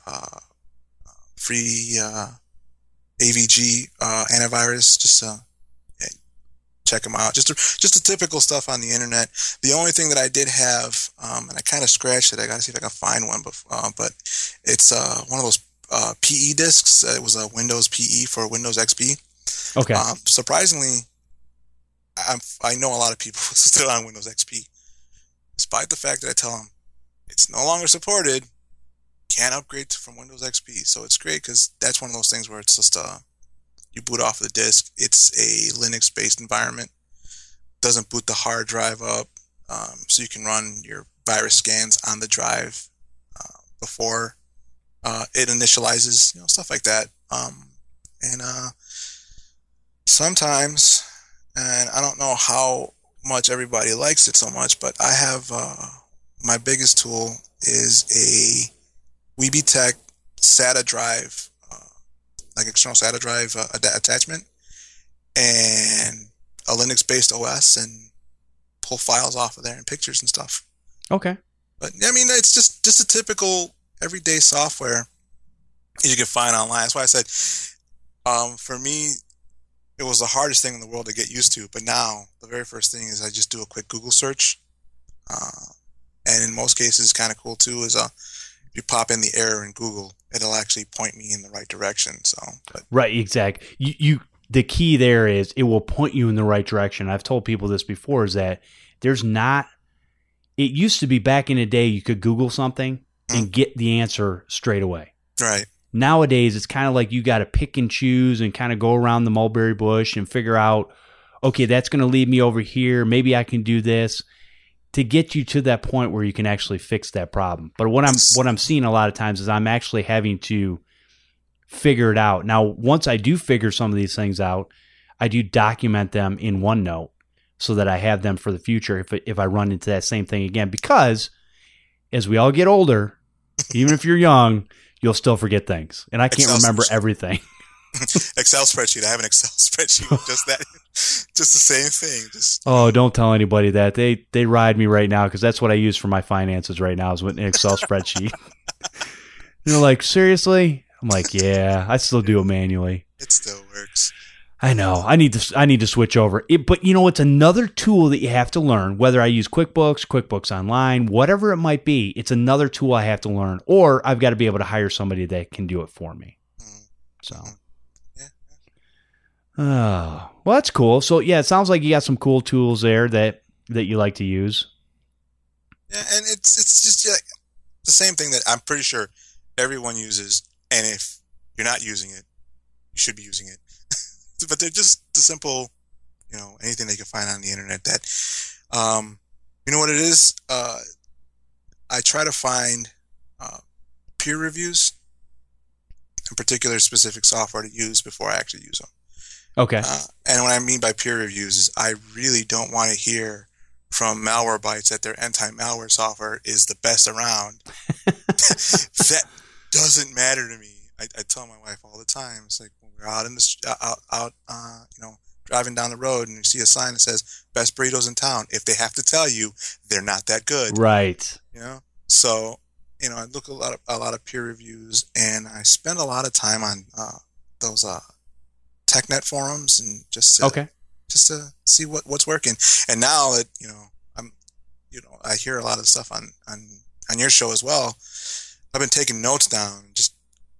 free AVG antivirus, just to check them out. Just the typical stuff on the internet. The only thing that I did have, and I kind of scratched it, I got to see if I can find one, but it's one of those PE discs. It was a Windows PE for Windows XP. Okay. Surprisingly, I know a lot of people still on Windows XP. Despite the fact that I tell them it's no longer supported, can't upgrade from Windows XP. So it's great because that's one of those things where it's just you boot off the disk. It's a Linux-based environment. Doesn't boot the hard drive up, so you can run your virus scans on the drive before it initializes, stuff like that. And sometimes, and I don't know how much everybody likes it so much, but I have my biggest tool is a WeeBeeTech SATA drive, like external SATA drive attachment, and a Linux-based OS, and pull files off of there and pictures and stuff. Okay. But it's just a typical everyday software you can find online. That's why I said, for me, it was the hardest thing in the world to get used to, but now the very first thing is I just do a quick Google search. And in most cases, it's kind of cool too, is if you pop in the error in Google, it'll actually point me in the right direction. Right, exactly. The key there is it will point you in the right direction. I've told people this before, is that it used to be back in the day you could Google something and get the answer straight away. Right. Nowadays, it's kind of like you got to pick and choose and kind of go around the mulberry bush and figure out, okay, that's going to lead me over here. Maybe I can do this to get you to that point where you can actually fix that problem. But what I'm seeing a lot of times is I'm actually having to figure it out. Now, once I do figure some of these things out, I do document them in OneNote so that I have them for the future if I run into that same thing again. Because as we all get older, even if you're young, you'll still forget things. And I can't remember everything. Excel spreadsheet. I have an Excel spreadsheet. Just the same thing. Oh, don't tell anybody that. They ride me right now because that's what I use for my finances right now is with an Excel spreadsheet. They're like, seriously? I'm like, yeah, I still do it manually. It still works. I know. I need to switch over. But it's another tool that you have to learn. Whether I use QuickBooks, QuickBooks Online, whatever it might be, it's another tool I have to learn, or I've got to be able to hire somebody that can do it for me. So, well, that's cool. So yeah, it sounds like you got some cool tools there that you like to use. Yeah, and it's just the same thing that I'm pretty sure everyone uses, and if you're not using it, you should be using it. But they're just the simple, anything they can find on the internet that, you know what it is? I try to find peer reviews, in particular specific software to use before I actually use them. Okay. And what I mean by peer reviews is I really don't want to hear from Malwarebytes that their anti-malware software is the best around. That doesn't matter to me. I tell my wife all the time. It's like when we're out in the driving down the road and you see a sign that says "best burritos in town." If they have to tell you, they're not that good, right? So I look a lot of peer reviews, and I spend a lot of time on those TechNet forums and just to see what's working. And now that I hear a lot of stuff on your show as well. I've been taking notes down, just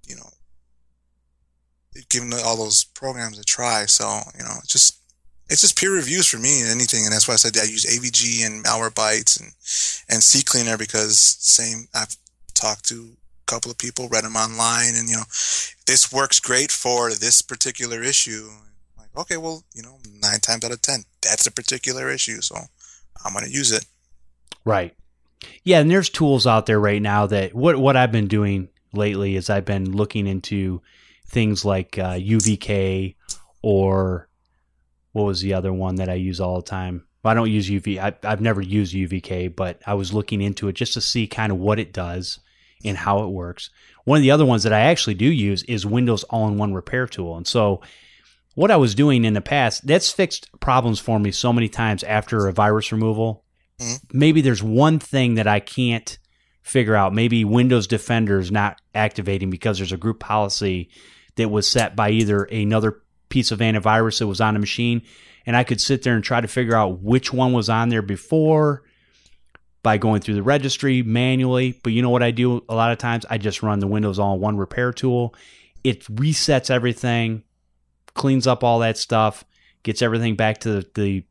giving all those programs a try. So it's just peer reviews for me and anything, and that's why I said I use AVG and Malwarebytes and CCleaner because I've talked to a couple of people, read them online, and this works great for this particular issue. Like, okay, well 9 times out of 10 that's a particular issue, so I'm going to use it. Right. Yeah, and there's tools out there right now that what I've been doing lately is I've been looking into things like UVK, or what was the other one that I use all the time? Well, I don't use I've never used UVK, but I was looking into it just to see kind of what it does and how it works. One of the other ones that I actually do use is Windows All-in-One Repair Tool. And so what I was doing in the past, that's fixed problems for me so many times after a virus removal. Maybe there's one thing that I can't figure out. Maybe Windows Defender is not activating because there's a group policy that was set by either another piece of antivirus that was on the machine, and I could sit there and try to figure out which one was on there before by going through the registry manually. But you know what I do a lot of times? I just run the Windows All-in-One Repair Tool. It resets everything, cleans up all that stuff, gets everything back to the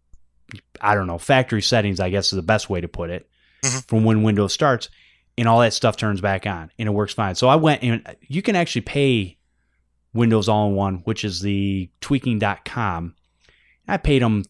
factory settings, I guess is the best way to put it, from when Windows starts, and all that stuff turns back on, and it works fine. So I went, and you can actually pay Windows All-in-One, which is the tweaking.com. I paid them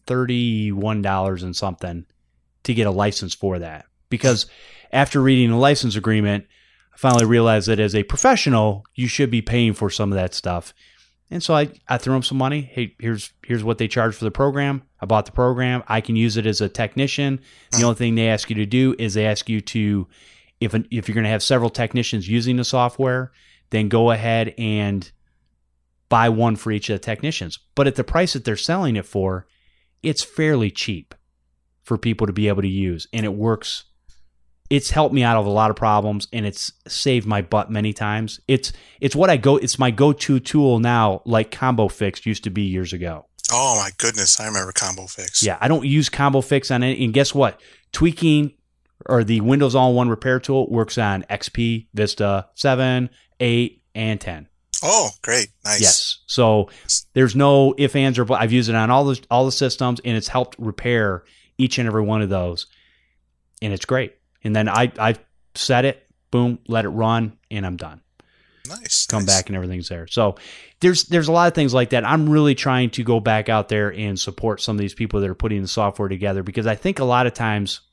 $31 and something to get a license for that, because after reading the license agreement, I finally realized that as a professional, you should be paying for some of that stuff. And so I threw them some money. Hey, here's what they charge for the program. I bought the program. I can use it as a technician. The only thing they ask you to do is they ask you to, if you're going to have several technicians using the software, then go ahead and buy one for each of the technicians. But at the price that they're selling it for, it's fairly cheap for people to be able to use. And it works. It's helped me out of a lot of problems, and it's saved my butt many times. It's my go-to tool now, like Combo Fix used to be years ago. Oh my goodness, I remember Combo Fix. Yeah, I don't use Combo Fix on any, and guess what? Tweaking, or the Windows All-in-One Repair Tool, works on XP, Vista 7, 8, and 10. Oh, great. Nice. Yes. So there's no ifs, ands, or buts. I've used it on all the systems, and it's helped repair each and every one of those, and it's great. And then I set it, boom, let it run, and I'm done. Nice. Come back and everything's there. So there's a lot of things like that. I'm really trying to go back out there and support some of these people that are putting the software together, because I think a lot of times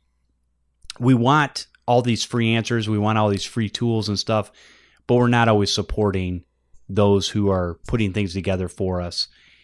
we want all these free answers, we want all these free tools and stuff, but we're not always supporting those who are putting things together for us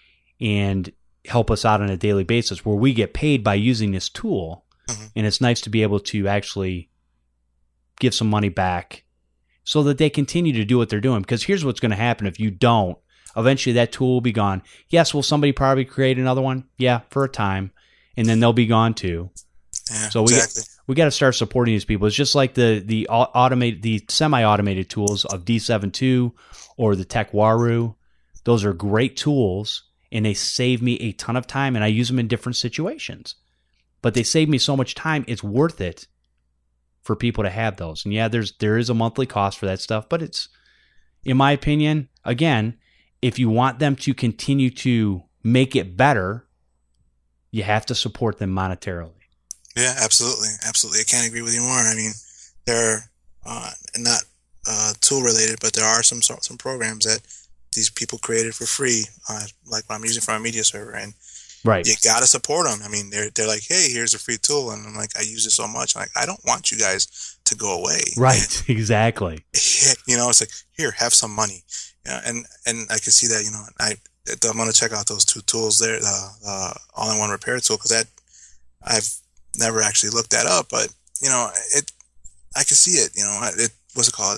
and help us out on a daily basis, where we get paid by using this tool. And it's nice to be able to actually give some money back so that they continue to do what they're doing. Because here's what's going to happen if you don't. Eventually that tool will be gone. Yes, will somebody probably create another one? Yeah, for a time. And then they'll be gone too. Yeah, so we got to start supporting these people. It's just like the semi-automated tools of D7.2 or the TechWaru. Those are great tools, and they save me a ton of time, and I use them in different situations. But they save me so much time, it's worth it for people to have those. And yeah, there is a monthly cost for that stuff, but it's, in my opinion, again, if you want them to continue to make it better, you have to support them monetarily. Yeah, absolutely. Absolutely. I can't agree with you more. I mean, they're not tool related, but there are some programs that these people created for free, like what I'm using from a media server, and right, you got to support them. I mean, they're like, hey, here's a free tool, and I'm like, I use it so much, like, I don't want you guys to go away. Right, and, exactly. You know, it's like, here, have some money. Yeah, and I can see that. You know, I'm going to check out those two tools there, the all-in-one repair tool, because that I've never actually looked that up, but you know, I can see it. You know, what's it called?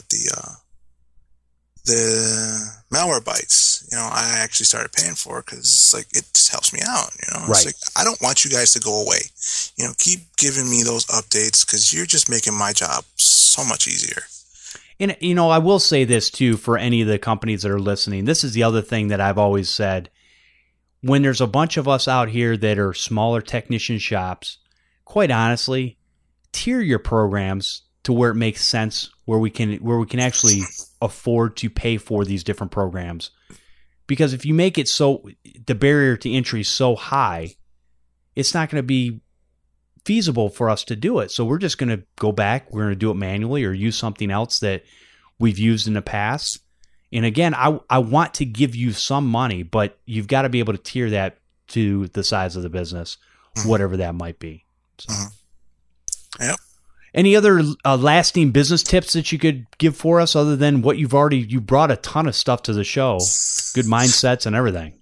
The Malwarebytes. You know, I actually started paying for it because it's like, it just helps me out. You know, right. It's like, I don't want you guys to go away. You know, keep giving me those updates because you're just making my job so much easier. And, you know, I will say this too, for any of the companies that are listening. This is the other thing that I've always said. When there's a bunch of us out here that are smaller technician shops, quite honestly, tier your programs to where it makes sense, where we can actually afford to pay for these different programs. Because if you make it so the barrier to entry is so high, it's not going to be feasible for us to do it. So we're just going to go back. We're going to do it manually or use something else that we've used in the past. And again, I want to give you some money, but you've got to be able to tier that to the size of the business, whatever that might be. So. Yep. Any other lasting business tips that you could give for us other than what you brought a ton of stuff to the show, good mindsets and everything.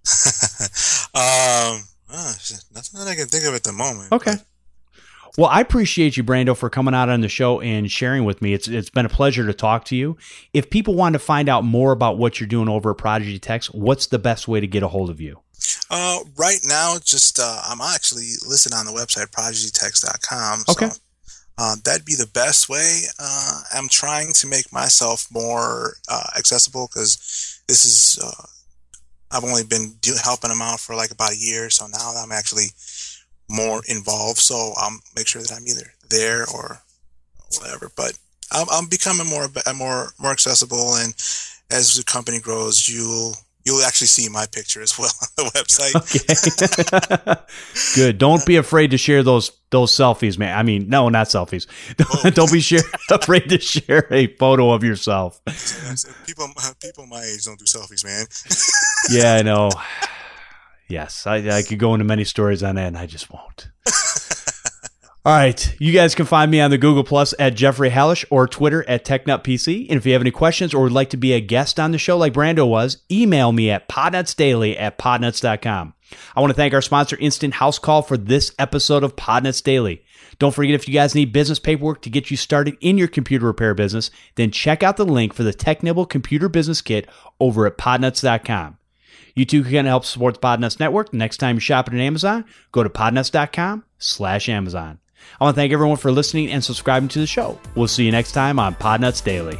Nothing that I can think of at the moment. Okay. Well, I appreciate you, Brando, for coming out on the show and sharing with me. It's been a pleasure to talk to you. If people want to find out more about what you're doing over at Prodigy Techs, what's the best way to get a hold of you? Right now, just I'm actually listed on the website, prodigytechs.com. Okay. So, that'd be the best way. I'm trying to make myself more accessible because this is I've only been helping them out for like about a year, so now I'm actually more involved. So I'll make sure that I'm either there or whatever. But I'm becoming more accessible, and as the company grows, you'll actually see my picture as well on the website. Okay. Good. Don't be afraid to share those selfies, man. I mean, no, not selfies. Don't be afraid to share a photo of yourself. People my age don't do selfies, man. Yeah, I know. Yes, I could go into many stories on that, and I just won't. All right. You guys can find me on the Google Plus at Jeffrey Hallish or Twitter at TechNutPC. And if you have any questions or would like to be a guest on the show like Brando was, email me at podnutsdaily@podnuts.com. I want to thank our sponsor, Instant House Call, for this episode of Podnuts Daily. Don't forget, if you guys need business paperwork to get you started in your computer repair business, then check out the link for the TechNibble Computer Business Kit over at podnuts.com. You too can help support the Podnuts Network. Next time you're shopping at Amazon, go to podnuts.com/Amazon. I want to thank everyone for listening and subscribing to the show. We'll see you next time on Podnuts Daily.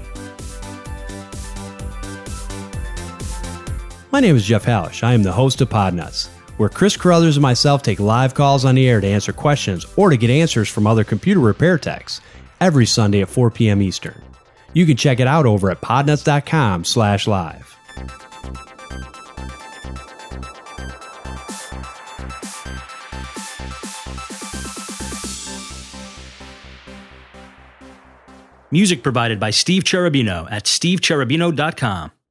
My name is Jeff Hallish. I am the host of Podnuts, where Chris Carruthers and myself take live calls on the air to answer questions or to get answers from other computer repair techs every Sunday at 4 p.m. Eastern. You can check it out over at podnuts.com/live. Music provided by Steve Cherubino at stevecherubino.com.